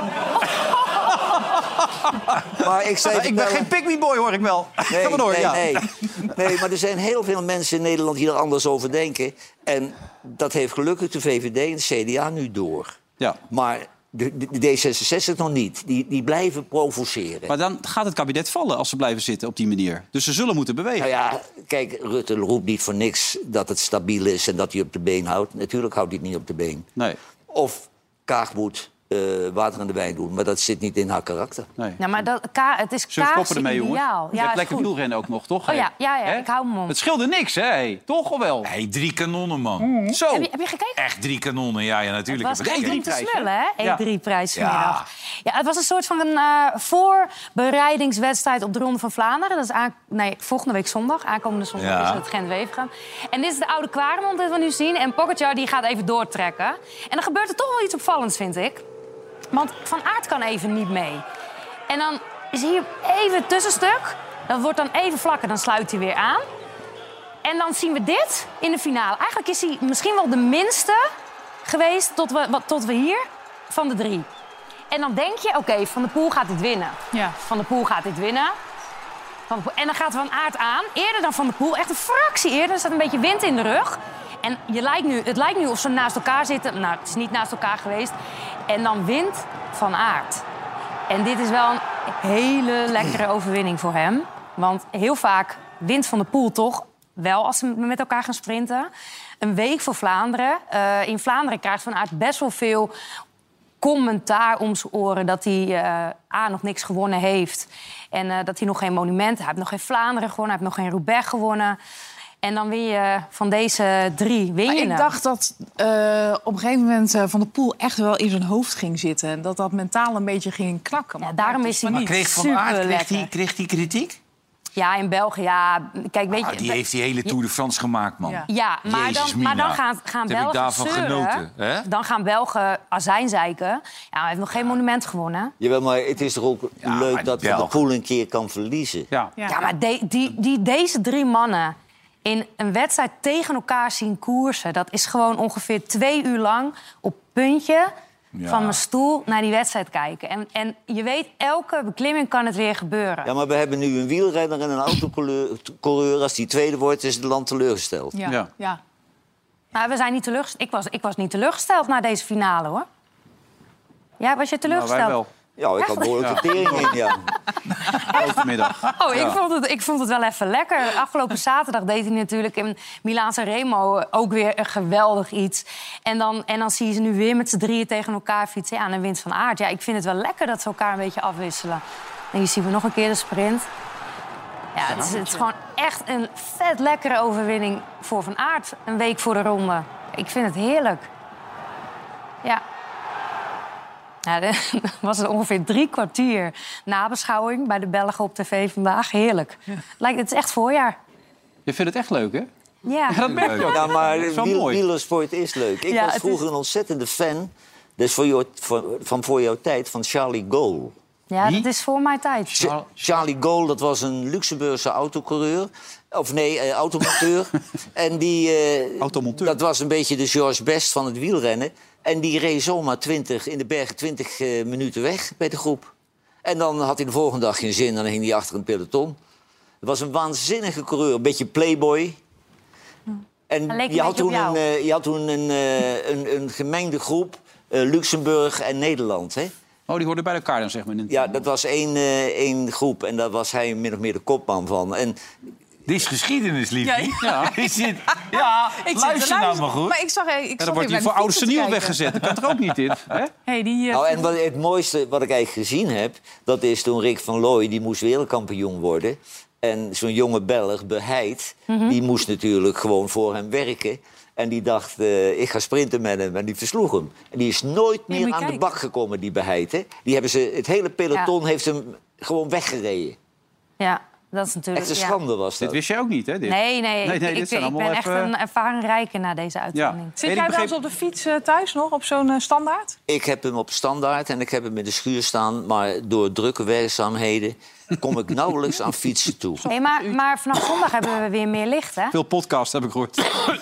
Speaker 4: maar ik, zei
Speaker 2: nou, ik ben geen pick-me-boy, hoor ik wel.
Speaker 4: Nee,
Speaker 2: Ga maar door,
Speaker 4: nee,
Speaker 2: ja.
Speaker 4: nee. nee, maar er zijn heel veel mensen in Nederland die er anders over denken. En dat heeft gelukkig de V V D en de C D A nu door. Ja. Maar de, de, de D zesenzestig nog niet. Die, die blijven provoceren.
Speaker 2: Maar dan gaat het kabinet vallen als ze blijven zitten op die manier. Dus ze zullen moeten bewegen.
Speaker 4: Nou ja, kijk, Rutte roept niet voor niks dat het stabiel is... en dat hij op de been houdt. Natuurlijk houdt hij het niet op de been.
Speaker 2: Nee.
Speaker 4: Of Kaag moet uh, water aan de wijn doen. Maar dat zit niet in haar karakter.
Speaker 2: Nee.
Speaker 3: Nou, maar dat, ka, het is Kaag's ideaal.
Speaker 2: Jongens.
Speaker 3: Ja,
Speaker 2: je hebt lekker wielrennen ook nog, toch?
Speaker 3: Oh ja, ja, ja ik hou hem om.
Speaker 2: Het scheelde niks, hè? Toch of wel?
Speaker 5: Nee, drie kanonnen, man.
Speaker 3: Mm.
Speaker 2: Zo.
Speaker 3: Heb je, heb je gekeken?
Speaker 5: Echt drie kanonnen, ja, ja natuurlijk.
Speaker 3: Het was geen E drie smullen, hè? E drie-prijs
Speaker 5: ja.
Speaker 3: vanmiddag. Ja. ja, het was een soort van een uh, voorbereidingswedstrijd op de Ronde van Vlaanderen. Dat is aan, nee, volgende week zondag. Aankomende zondag ja. is het Gent-Wevelgem. En dit is de oude Kwaremond, dat we nu zien. En Pogacar die gaat even doortrekken. En dan gebeurt er toch wel iets opvallends, vind ik. Want Van Aert kan even niet mee. En dan is hier even een tussenstuk. Dat wordt dan even vlakker, dan sluit hij weer aan. En dan zien we dit in de finale. Eigenlijk is hij misschien wel de minste geweest tot we, wat, tot we hier van de drie. En dan denk je, oké, okay, Van der Poel gaat dit winnen. Ja. Van der Poel gaat dit winnen. Van der Poel. En dan gaat Van Aert aan. Eerder dan Van der Poel, echt een fractie eerder. Er staat een beetje wind in de rug. En je lijkt nu, het lijkt nu of ze naast elkaar zitten. Nou, het is niet naast elkaar geweest. En dan wint Van Aert. En dit is wel een hele lekkere overwinning voor hem. Want heel vaak wint Van der Poel toch wel als ze met elkaar gaan sprinten. Een week voor Vlaanderen. Uh, in Vlaanderen krijgt Van Aert best wel veel commentaar om zijn oren... dat hij uh, A, nog niks gewonnen heeft. En uh, dat hij nog geen monument... Hij heeft nog geen Vlaanderen gewonnen, hij heeft nog geen Roubaix gewonnen... En dan win je van deze drie, win je.
Speaker 6: Ik dacht dat uh, op een gegeven moment uh, Van der Poel echt wel in zijn hoofd ging zitten. En dat dat mentaal een beetje ging knakken.
Speaker 3: Maar ja, daarom is hij
Speaker 5: maar
Speaker 3: niet
Speaker 5: kreeg Van Aert kreeg hij, kreeg hij kritiek?
Speaker 3: Ja, in België, ja. Kijk, weet
Speaker 5: Ah,
Speaker 3: je...
Speaker 5: die heeft die hele Tour de France gemaakt, man.
Speaker 3: Ja, ja maar,
Speaker 5: Jezus,
Speaker 3: dan, maar dan
Speaker 5: Mina.
Speaker 3: gaan, gaan
Speaker 5: Wat heb ik
Speaker 3: Belgen
Speaker 5: daarvan
Speaker 3: zeuren.
Speaker 5: genoten, hè?
Speaker 3: Dan gaan Belgen azijnzeiken. Ja, hij heeft nog geen monument gewonnen.
Speaker 4: Jawel, maar het is toch ook
Speaker 5: maar
Speaker 4: leuk dat
Speaker 5: Belg.
Speaker 4: Van der Poel een keer kan verliezen.
Speaker 2: Ja,
Speaker 3: Ja, maar de- die, die, deze drie mannen in een wedstrijd tegen elkaar zien koersen... dat is gewoon ongeveer twee uur lang op puntje
Speaker 5: Ja.
Speaker 3: van mijn stoel naar die wedstrijd kijken. En, en je weet, elke beklimming kan het weer gebeuren.
Speaker 4: Ja, maar we hebben nu een wielrenner en een autocoureur. Als die tweede wordt, is het land teleurgesteld.
Speaker 6: Ja.
Speaker 2: Ja.
Speaker 6: Ja.
Speaker 3: Maar we zijn niet teleurgesteld. Ik was, ik was niet teleurgesteld na deze finale, hoor. Ja, was je
Speaker 2: nou,
Speaker 3: teleurgesteld?
Speaker 2: wij wel.
Speaker 4: Ja, ik had behoorlijk
Speaker 2: Ja.
Speaker 4: vertering in, ja.
Speaker 2: Elke middag.
Speaker 3: Oh, ik,
Speaker 2: Ja.
Speaker 3: vond het, ik vond het wel even lekker. Afgelopen zaterdag deed hij natuurlijk in Milaan-San Remo ook weer een geweldig iets. En dan, en dan zie je ze nu weer met z'n drieën tegen elkaar fietsen. Ja, en dan wint Van Aert. Ja, ik vind het wel lekker dat ze elkaar een beetje afwisselen. En hier zien we nog een keer de sprint. Ja, het is, het is gewoon echt een vet lekkere overwinning voor Van Aert. Een week voor de ronde. Ik vind het heerlijk. Ja. Ja, dan was het ongeveer drie kwartier nabeschouwing bij de Belgen op tv vandaag. Heerlijk. Lijkt, het is echt voorjaar.
Speaker 2: Je vindt het echt leuk, hè?
Speaker 3: Ja.
Speaker 2: Dat merk je ook.
Speaker 4: Ja, maar
Speaker 2: Dat is wel
Speaker 4: wiel,
Speaker 2: mooi.
Speaker 4: wielersport is leuk. Ik
Speaker 3: Ja,
Speaker 4: was
Speaker 3: het
Speaker 4: vroeger
Speaker 3: is-
Speaker 4: een ontzettende fan. Dus voor jou, van, van voor jouw tijd, van Charlie Gaulle.
Speaker 3: Ja, dat is voor mijn tijd.
Speaker 4: Ch- Charlie Gaulle, dat was een Luxemburgse autocoureur. Of nee, eh, automonteur. en die, eh,
Speaker 2: Automonteur.
Speaker 4: dat was een beetje de George Best van het wielrennen. En die reed zomaar twintig, in de bergen twintig eh, minuten weg bij de groep. En dan had hij de volgende dag geen zin en dan hing hij achter een peloton. Het was een waanzinnige coureur, een beetje playboy. En
Speaker 3: Hij leek een
Speaker 4: je had,
Speaker 3: beetje op
Speaker 4: toen een,
Speaker 3: jou.
Speaker 4: eh, je had toen een, eh, een, een gemengde groep, eh, Luxemburg en Nederland, hè?
Speaker 2: Oh, die hoorden bij elkaar dan, zeg maar. In...
Speaker 4: Ja, dat was één, eh, één groep en daar was hij min of meer de kopman van. En
Speaker 5: Dit is geschiedenis, liefie.
Speaker 6: Ja,
Speaker 2: Ja.
Speaker 5: Je zit, ja,
Speaker 6: Ik zit te
Speaker 5: luister nou
Speaker 6: luisteren.
Speaker 5: maar goed.
Speaker 6: Maar ik zag, ik
Speaker 2: Ja,
Speaker 6: zag
Speaker 2: dan wordt
Speaker 6: even
Speaker 2: hij voor
Speaker 6: naar de
Speaker 2: oud
Speaker 6: fietsen
Speaker 2: seniel
Speaker 6: te kijken.
Speaker 2: weggezet. Dat kan er ook niet in. Hè?
Speaker 6: Hey, die, uh,
Speaker 4: Nou, en wat, het mooiste wat ik eigenlijk gezien heb, dat is toen Rick van Looy, die moest wereldkampioen worden. En zo'n jonge Belg, Beheid, die moest natuurlijk gewoon voor hem werken. En die dacht, eh, ik ga sprinten met hem. En die versloeg hem. En die is nooit
Speaker 6: Nee,
Speaker 4: meer
Speaker 6: moet je
Speaker 4: aan de
Speaker 6: kijken.
Speaker 4: bak gekomen, die Beheid. Hè? Die hebben ze, het hele peloton heeft hem gewoon weggereden.
Speaker 3: Ja, dat is natuurlijk...
Speaker 4: Echt een
Speaker 3: ja.
Speaker 4: schande was
Speaker 2: Dit
Speaker 4: dat.
Speaker 2: wist je ook niet, hè? Dit?
Speaker 3: Nee, nee,
Speaker 2: Nee, nee,
Speaker 3: ik,
Speaker 2: dit
Speaker 3: ik,
Speaker 2: zijn
Speaker 3: ik
Speaker 2: allemaal
Speaker 3: ben echt
Speaker 2: even-
Speaker 3: een ervaringrijke na deze uitzending.
Speaker 2: Ja.
Speaker 6: Zit
Speaker 2: Hey, ik
Speaker 6: jij wel
Speaker 2: begreep-
Speaker 6: eens op de fiets uh, thuis nog, op zo'n uh, standaard?
Speaker 4: Ik heb hem op standaard en ik heb hem in de schuur staan. Maar door drukke werkzaamheden kom ik nauwelijks aan fietsen toe.
Speaker 3: Hey, maar, maar vanaf zondag hebben we weer meer licht, hè?
Speaker 2: Veel podcasts heb ik gehoord.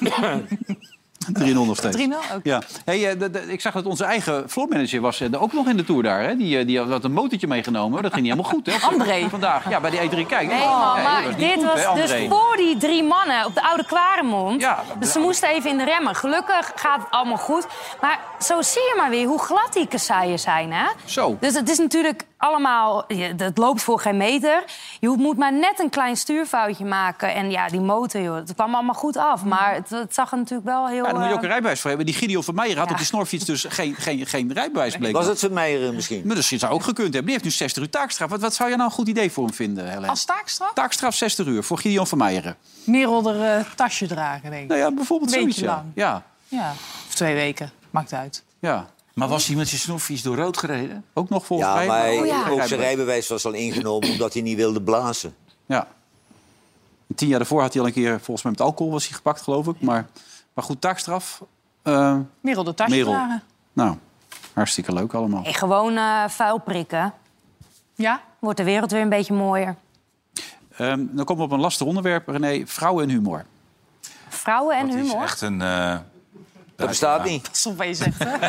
Speaker 2: drie nul nog steeds.
Speaker 6: drie nul ook.
Speaker 2: Ja. Hey, eh, de- de- ik zag dat onze eigen floormanager was eh, ook nog in de Tour daar. Hè? Die, eh, die had een motortje meegenomen. Dat ging niet helemaal goed, hè?
Speaker 3: André.
Speaker 2: Vandaag, ja, bij die E drie. Kijk.
Speaker 3: Nee,
Speaker 2: Ja,
Speaker 3: man,
Speaker 2: die
Speaker 3: maar
Speaker 2: niet
Speaker 3: dit
Speaker 2: goed,
Speaker 3: was
Speaker 2: hè,
Speaker 3: dus
Speaker 2: André?
Speaker 3: voor die drie mannen op de Oude Kwaremond.
Speaker 2: Ja,
Speaker 3: dus ze moesten even in de remmen. Gelukkig gaat het allemaal goed. Maar zo zie je maar weer hoe glad die kasseien zijn, hè?
Speaker 2: Zo.
Speaker 3: Dus het is natuurlijk allemaal... je- Het loopt voor geen meter. Je moet maar net een klein stuurfoutje maken. En ja, die motor, joh, het kwam allemaal goed af. Maar het, het zag er natuurlijk wel heel...
Speaker 2: Ja, daar moet je ook
Speaker 3: eh,
Speaker 2: een rijbewijs voor hebben. Die Gideon van Meijer had
Speaker 3: Ja.
Speaker 2: op die snorfiets dus geen, geen, geen rijbewijs bleek.
Speaker 4: Was het Vermeijeren misschien?
Speaker 2: Maar dat zou ook gekund hebben. Die heeft nu zestig uur taakstraf. Wat, wat zou je nou een goed idee voor hem vinden, Helene?
Speaker 6: Als taakstraf?
Speaker 2: Taakstraf zestig uur voor Gideon van Meijeren.
Speaker 6: Merelder uh, tasje dragen, denk ik.
Speaker 2: Nou ja, bijvoorbeeld
Speaker 6: Een
Speaker 2: zoiets.
Speaker 6: weekje
Speaker 2: Ja.
Speaker 6: lang.
Speaker 2: Ja.
Speaker 6: Ja, of twee weken. Maakt uit.
Speaker 2: ja.
Speaker 5: Maar was hij met zijn snorfiets door rood gereden?
Speaker 2: Ook nog volgens
Speaker 4: Ja,
Speaker 2: mij.
Speaker 4: maar
Speaker 3: Oh, ja.
Speaker 4: ook zijn rijbewijs was al ingenomen omdat hij niet wilde blazen.
Speaker 2: Ja. Tien jaar daarvoor had hij al een keer, volgens mij met alcohol was hij gepakt, geloof ik. Maar, maar goed, taakstraf. Uh,
Speaker 6: Merelder tasje
Speaker 2: Merel.
Speaker 6: dragen.
Speaker 2: Nou, hartstikke leuk allemaal.
Speaker 3: nee, gewoon eh, vuil prikken.
Speaker 6: Ja?
Speaker 3: Wordt de wereld weer een beetje mooier.
Speaker 2: Um, dan komen we op een lastig onderwerp, René. Vrouwen en humor.
Speaker 3: Vrouwen en
Speaker 5: Dat is
Speaker 3: humor.
Speaker 5: echt een... uh,
Speaker 4: Dat bestaat niet.
Speaker 6: Pas op wat je zegt, hè?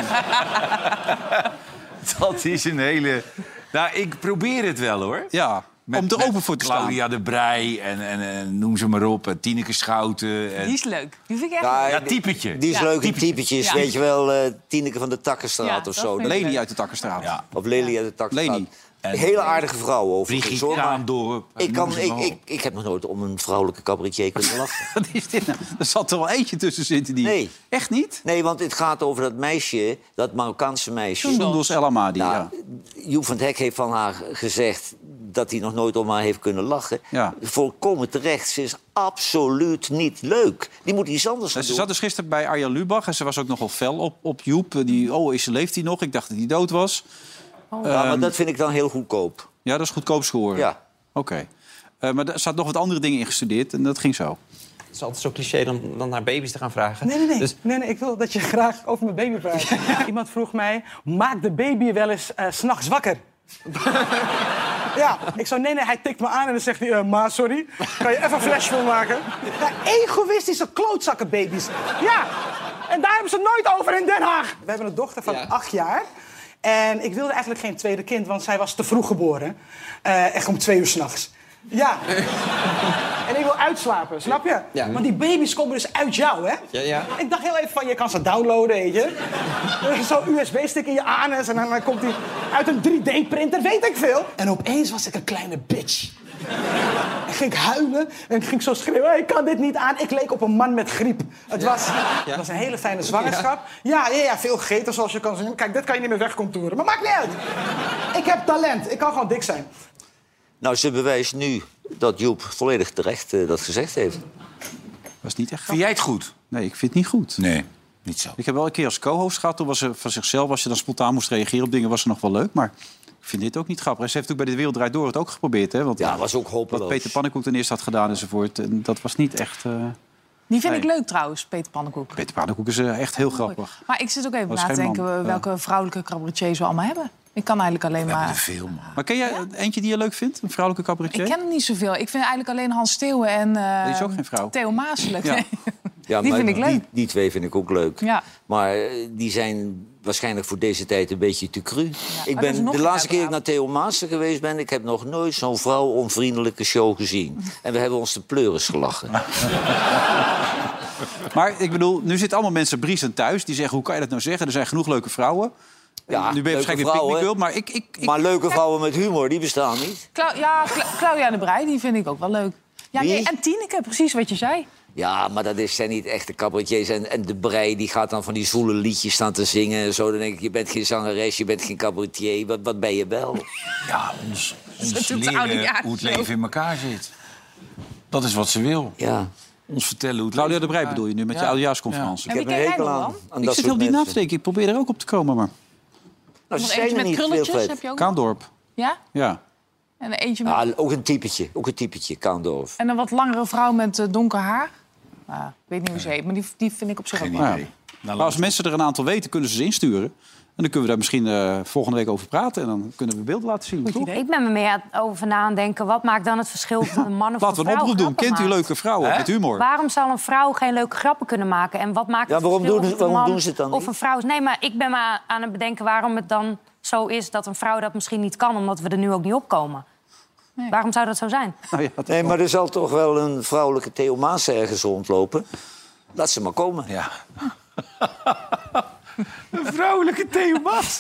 Speaker 5: Dat is een hele... Nou, ik probeer het wel, hoor.
Speaker 2: Ja,
Speaker 5: Met-
Speaker 2: om er
Speaker 5: met
Speaker 2: open voor te staan.
Speaker 5: Claudia de Brij en, en, en noem ze maar op. En Tineke Schouten. En...
Speaker 6: Die is leuk. Die vind ik echt
Speaker 4: Ja,
Speaker 6: leuk.
Speaker 5: Ja, typetje.
Speaker 4: Die is
Speaker 6: Ja,
Speaker 4: leuk, die
Speaker 5: typetje.
Speaker 4: typetjes.
Speaker 6: Ja.
Speaker 4: Weet je wel, eh Tineke van de Takkenstraat
Speaker 6: Ja,
Speaker 4: of
Speaker 6: dat
Speaker 4: zo.
Speaker 6: vind ik
Speaker 2: Leni
Speaker 6: leuk.
Speaker 2: uit de Takkenstraat.
Speaker 5: Ja.
Speaker 4: Of Lely uit de Takkenstraat.
Speaker 2: Leni.
Speaker 5: En-
Speaker 4: Hele aardige vrouw overigens.
Speaker 5: Brigitte
Speaker 4: hoor, maar
Speaker 5: Kaandorp.
Speaker 4: Ik,
Speaker 5: Noem
Speaker 4: kan,
Speaker 5: ze
Speaker 4: ik,
Speaker 5: maar op.
Speaker 4: ik, ik heb nog nooit om een vrouwelijke cabaretier kunnen lachen.
Speaker 2: Wat is dit nou? Er zat er wel eentje tussen zitten die...
Speaker 4: Nee.
Speaker 2: Echt niet?
Speaker 4: Nee, want het gaat over dat meisje, dat Marokkaanse meisje.
Speaker 2: Soendos El Amadi,
Speaker 4: Nou,
Speaker 2: ja.
Speaker 4: Joep van het Hek heeft van haar gezegd dat hij nog nooit om haar heeft kunnen lachen.
Speaker 2: Ja.
Speaker 4: Volkomen terecht. Ze is absoluut niet leuk. Die moet iets anders gaan
Speaker 2: Ze
Speaker 4: doen.
Speaker 2: zat dus gisteren bij Arjan Lubach en ze was ook nogal fel op, op Joep. Die, oh, is ze, leeft hij nog? Ik dacht dat hij dood was.
Speaker 4: Ja, maar dat vind ik dan heel goedkoop.
Speaker 2: Ja, dat is goedkoop scoren.
Speaker 4: Ja.
Speaker 2: Oké. Uh, maar er staat nog wat andere dingen ingestudeerd en dat ging zo.
Speaker 16: Het is altijd zo cliché dan, dan naar baby's te gaan vragen.
Speaker 17: Nee, nee, nee.
Speaker 16: Dus...
Speaker 17: nee, nee. Ik wil dat je graag over mijn baby praat. Iemand vroeg mij, maak de baby wel eens uh, 's nachts wakker? Ja, ik zo, nee, nee, hij tikt me aan en dan zegt hij... Uh, ma, sorry, kan je even een flash film maken? Ja, egoïstische klootzakkenbaby's. Ja, en daar hebben ze het nooit over in Den Haag. We hebben een dochter van ja. acht jaar. En ik wilde eigenlijk geen tweede kind, want zij was te vroeg geboren. Uh, echt om twee uur 's nachts. Ja. En ik wil uitslapen, snap je? Ja. Want die baby's komen dus uit jou, hè?
Speaker 16: Ja, ja.
Speaker 17: Ik dacht heel even van, je kan ze downloaden, weet je. Zo'n U S B-stick in je anus en dan, dan komt hij uit een drie D-printer, weet ik veel. En opeens was ik een kleine bitch. En ging ik huilen en ik ging zo schreeuwen, hey, ik kan dit niet aan. Ik leek op een man met griep. Het, ja. was, ja. het was een hele fijne zwangerschap. Ja, ja, ja, veel gegeten zoals je kan zien. Kijk, dit kan je niet meer wegcontouren. Maar maakt niet uit. Ik heb talent. Ik kan gewoon dik zijn.
Speaker 4: Nou, ze bewijst nu dat Joep volledig terecht uh, dat gezegd heeft.
Speaker 2: Was niet echt.
Speaker 5: Vind jij het goed?
Speaker 2: Nee, ik vind het niet goed.
Speaker 5: Nee, niet zo.
Speaker 2: Ik heb wel een keer als co-host gehad. Toen was ze van zichzelf, als je dan spontaan moest reageren op dingen, was ze nog wel leuk. Maar ik vind dit ook niet grappig. En ze heeft ook bij De Wereld Draait Door het ook geprobeerd. Hè? Want,
Speaker 4: ja, was ook hopeloos.
Speaker 2: Wat Peter Pannenkoek ten eerste had gedaan enzovoort. En dat was niet echt... Uh...
Speaker 6: Die vind
Speaker 2: nee.
Speaker 6: ik leuk trouwens, Peter Pannenkoek.
Speaker 2: Peter Pannenkoek is uh, echt heel grappig.
Speaker 6: Maar ik zit ook even
Speaker 2: was
Speaker 6: na te denken
Speaker 2: man.
Speaker 6: welke ja. vrouwelijke cabaretiers we allemaal hebben. Ik kan eigenlijk alleen
Speaker 5: we
Speaker 6: maar...
Speaker 5: We veel, man.
Speaker 2: Maar ken jij ja? eentje die je leuk vindt? Een vrouwelijke cabaretier?
Speaker 6: Ik ken hem niet zoveel. Ik vind eigenlijk alleen Hans Steeuwen en... Uh,
Speaker 2: die is ook geen vrouw.
Speaker 6: Theo Maas leuk.
Speaker 2: Ja.
Speaker 6: Nee.
Speaker 4: Ja,
Speaker 6: die
Speaker 4: maar
Speaker 6: vind ik leuk.
Speaker 4: Die, die twee vind ik ook leuk.
Speaker 6: Ja.
Speaker 4: Maar die zijn waarschijnlijk voor deze tijd een beetje te cru.
Speaker 6: Ja,
Speaker 4: ik ben de laatste keer dat ik naar Theo Maassen geweest ben... ik heb nog nooit zo'n vrouw-onvriendelijke show gezien. En we hebben ons de pleuris gelachen.
Speaker 2: Maar ik bedoel, nu zitten allemaal mensen briesend thuis. Die zeggen, hoe kan je dat nou zeggen? Er zijn genoeg leuke vrouwen.
Speaker 4: Ja,
Speaker 2: nu ben je waarschijnlijk weer picknickgirl, maar ik, ik, ik...
Speaker 4: Maar leuke vrouwen met humor, die bestaan niet.
Speaker 6: Cla ja, Cla Claudia de Breij, die vind ik ook wel leuk. Ja, nee, en Tineke, precies wat je zei.
Speaker 4: Ja, maar dat is, zijn niet echte cabaretiers. En, en de Breij die gaat dan van die zwoele liedjes staan te zingen. En zo, dan denk ik, je bent geen zangeres, je bent geen cabaretier. Wat, wat ben je wel?
Speaker 5: Ja, ons, ons leren hoe het leven in elkaar zit. Dat is wat ze wil.
Speaker 4: Ja.
Speaker 5: Ons vertellen hoe het
Speaker 2: Claudia de Breij bedoel je nu met ja. je oudejaarsconferentie?
Speaker 4: Ja. Ik heb een hekel aan, aan
Speaker 2: Ik
Speaker 4: dat
Speaker 2: zit heel die
Speaker 4: mensen.
Speaker 2: na te denken. Ik probeer er ook op te komen, maar...
Speaker 4: Nou,
Speaker 6: Nog eentje met krulletjes heb je ook?
Speaker 2: Kaandorp.
Speaker 6: Ja?
Speaker 2: Ja.
Speaker 6: En eentje met...
Speaker 4: Ja, ook een typetje, ook een typetje, Kaandorp.
Speaker 6: En een wat langere vrouw met uh, donker haar. Nou, ik weet niet hoe ze heet, maar die, die vind ik op zich
Speaker 2: Geen
Speaker 6: ook wel.
Speaker 2: idee. Nou, maar als mensen er een aantal weten, kunnen ze ze insturen. En dan kunnen we daar misschien uh, volgende week over praten. En dan kunnen we beelden laten zien. Toch?
Speaker 3: Ik ben me meer over na aan het denken. Wat maakt dan het verschil tussen een man of
Speaker 2: Laten
Speaker 3: een
Speaker 2: we
Speaker 3: vrouw?
Speaker 2: een oproep doen. Kent u leuke vrouwen He? met humor?
Speaker 3: Waarom zal een vrouw geen leuke grappen kunnen maken? En wat maakt
Speaker 4: ja,
Speaker 3: het
Speaker 4: waarom
Speaker 3: verschil
Speaker 4: doen,
Speaker 3: of een
Speaker 4: waarom
Speaker 3: man
Speaker 4: doen ze het dan
Speaker 3: of
Speaker 4: niet?
Speaker 3: een vrouw? Nee, maar ik ben me aan het bedenken waarom het dan zo is dat een vrouw dat misschien niet kan, omdat we er nu ook niet op komen. Nee. Waarom zou dat zo zijn?
Speaker 2: Nou ja, dat
Speaker 4: nee, maar er zal toch wel een vrouwelijke Theo Maas ergens rondlopen. Laat ze maar komen.
Speaker 5: Ja.
Speaker 2: Een vrouwelijke Theo Maas.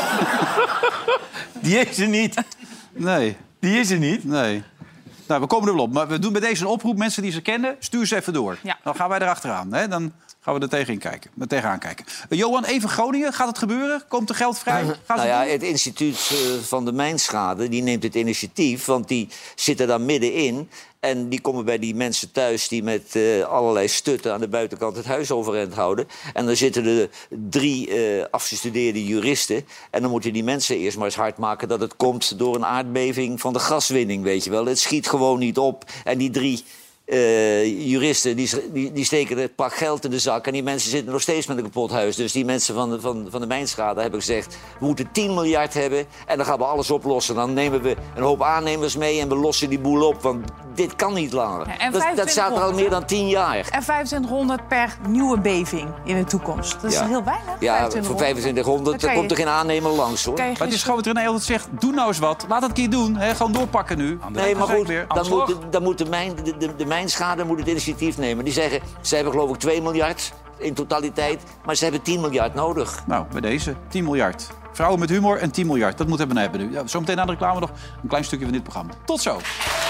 Speaker 5: Die is er niet.
Speaker 2: Nee.
Speaker 5: Die is er niet?
Speaker 2: Nee. Nou, we komen er wel op. Maar we doen bij deze een oproep. Mensen die ze kennen, stuur ze even door.
Speaker 6: Ja.
Speaker 2: Dan gaan wij erachteraan. Hè? Dan gaan we er tegenin kijken. Er tegenaan kijken. Uh, Johan, even Groningen. Gaat het gebeuren? Komt er geld vrij? Gaan
Speaker 4: nou
Speaker 2: ze
Speaker 4: ja,
Speaker 2: doen?
Speaker 4: het instituut uh, van de mijnschade die neemt het initiatief. Want die zitten daar middenin. En die komen bij die mensen thuis die met uh, allerlei stutten aan de buitenkant het huis overeind houden. En dan zitten er drie uh, afgestudeerde juristen. En dan moeten die mensen eerst maar eens hard maken dat het komt door een aardbeving van de gaswinning, weet je wel. Het schiet gewoon niet op. En die drie uh, juristen die, die, die steken een pak geld in de zak. En die mensen zitten nog steeds met een kapot huis. Dus die mensen van de, van, van de mijnschade hebben gezegd, we moeten tien miljard hebben en dan gaan we alles oplossen. Dan nemen we een hoop aannemers mee en we lossen die boel op. Want dit kan niet langer.
Speaker 6: Ja,
Speaker 4: dat, dat staat er al meer dan tien jaar.
Speaker 6: En vijfentwintighonderd per nieuwe beving in de toekomst. Dat is
Speaker 4: ja.
Speaker 6: heel weinig.
Speaker 4: Ja, voor vijfentwintighonderd
Speaker 6: je...
Speaker 4: komt er geen aannemer langs, hoor.
Speaker 2: Maar het is gewoon wat René altijd zegt. Doe nou eens wat. Laat het een keer doen. Hè? Gewoon doorpakken nu.
Speaker 4: Nee, maar goed, dan moet, de, dan moet de, mijn, de, de, de mijnschade moet het initiatief nemen. Die zeggen, ze hebben geloof ik twee miljard in totaliteit. Maar ze hebben tien miljard nodig.
Speaker 2: Nou, bij deze tien miljard. Vrouwen met humor en tien miljard. Dat moeten we hebben nu. Ja, zometeen na de reclame nog een klein stukje van dit programma. Tot zo.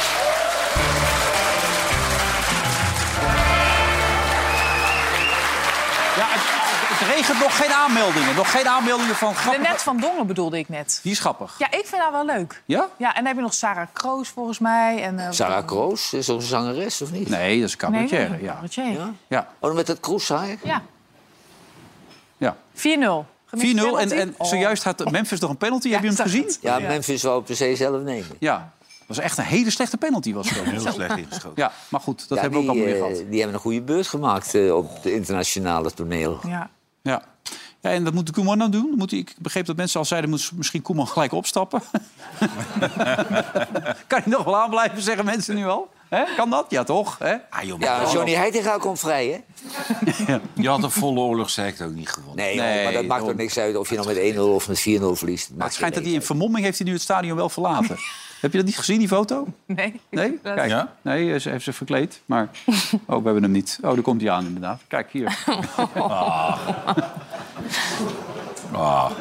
Speaker 2: Ja, het, het regent nog geen aanmeldingen. Nog geen aanmeldingen van grappige...
Speaker 6: Net van Dongen bedoelde ik net.
Speaker 2: Die is grappig.
Speaker 6: Ja, ik vind haar wel leuk.
Speaker 2: Ja?
Speaker 6: Ja, en dan heb je nog Sarah Kroos volgens mij. En, uh,
Speaker 4: Sarah Kroos? Is dat een zangeres of niet?
Speaker 2: Nee, dat is een cabaretier.
Speaker 6: Nee,
Speaker 2: ja.
Speaker 6: cabaretier.
Speaker 4: Ja?
Speaker 2: Ja.
Speaker 4: Oh, met dat kroeshaar?
Speaker 6: Ja.
Speaker 2: Ja.
Speaker 6: vier nul.
Speaker 2: vier nul en, en zojuist had Memphis nog een penalty.
Speaker 6: Ja,
Speaker 2: heb je hem gezien?
Speaker 4: Ja, Memphis wou per se zelf nemen.
Speaker 2: Ja. was echt een hele slechte penalty. Was het
Speaker 5: Heel slecht ingeschoten.
Speaker 2: Ja, maar goed, dat
Speaker 4: Ja,
Speaker 2: hebben we ook
Speaker 4: die,
Speaker 2: allemaal weer
Speaker 4: eh,
Speaker 2: gehad.
Speaker 4: Die hebben een goede beurt gemaakt uh, op het internationale toneel.
Speaker 6: Ja.
Speaker 2: Ja. Ja, en wat moet de Koeman nou doen? Moet hij, ik begreep dat mensen al zeiden, moet misschien Koeman gelijk opstappen. Kan hij nog wel aan blijven, zeggen mensen nu al? He? Kan dat? Ja, toch? He?
Speaker 5: Ah, joh,
Speaker 4: Ja, Johnny Heitinga komt vrij, hè?
Speaker 5: ja. Je had een volle oorlogszerk ook niet gewonnen.
Speaker 4: Nee,
Speaker 2: Nee,
Speaker 4: joh, maar dat maakt
Speaker 2: joh.
Speaker 4: toch niks uit of je nou met één nul of met vier nul verliest. Dat
Speaker 2: Maar
Speaker 4: maakt
Speaker 2: het schijnt
Speaker 4: geen
Speaker 2: dat hij in vermomming heeft hij nu het stadion wel verlaten. Heb je dat niet gezien, die foto?
Speaker 6: Nee.
Speaker 2: Nee?
Speaker 6: Dat-
Speaker 2: Kijk.
Speaker 5: Ja?
Speaker 2: Nee, ze heeft ze verkleed. Maar oh, we hebben hem niet. Oh, daar komt hij aan inderdaad. Kijk, hier.
Speaker 5: Ah. Ah.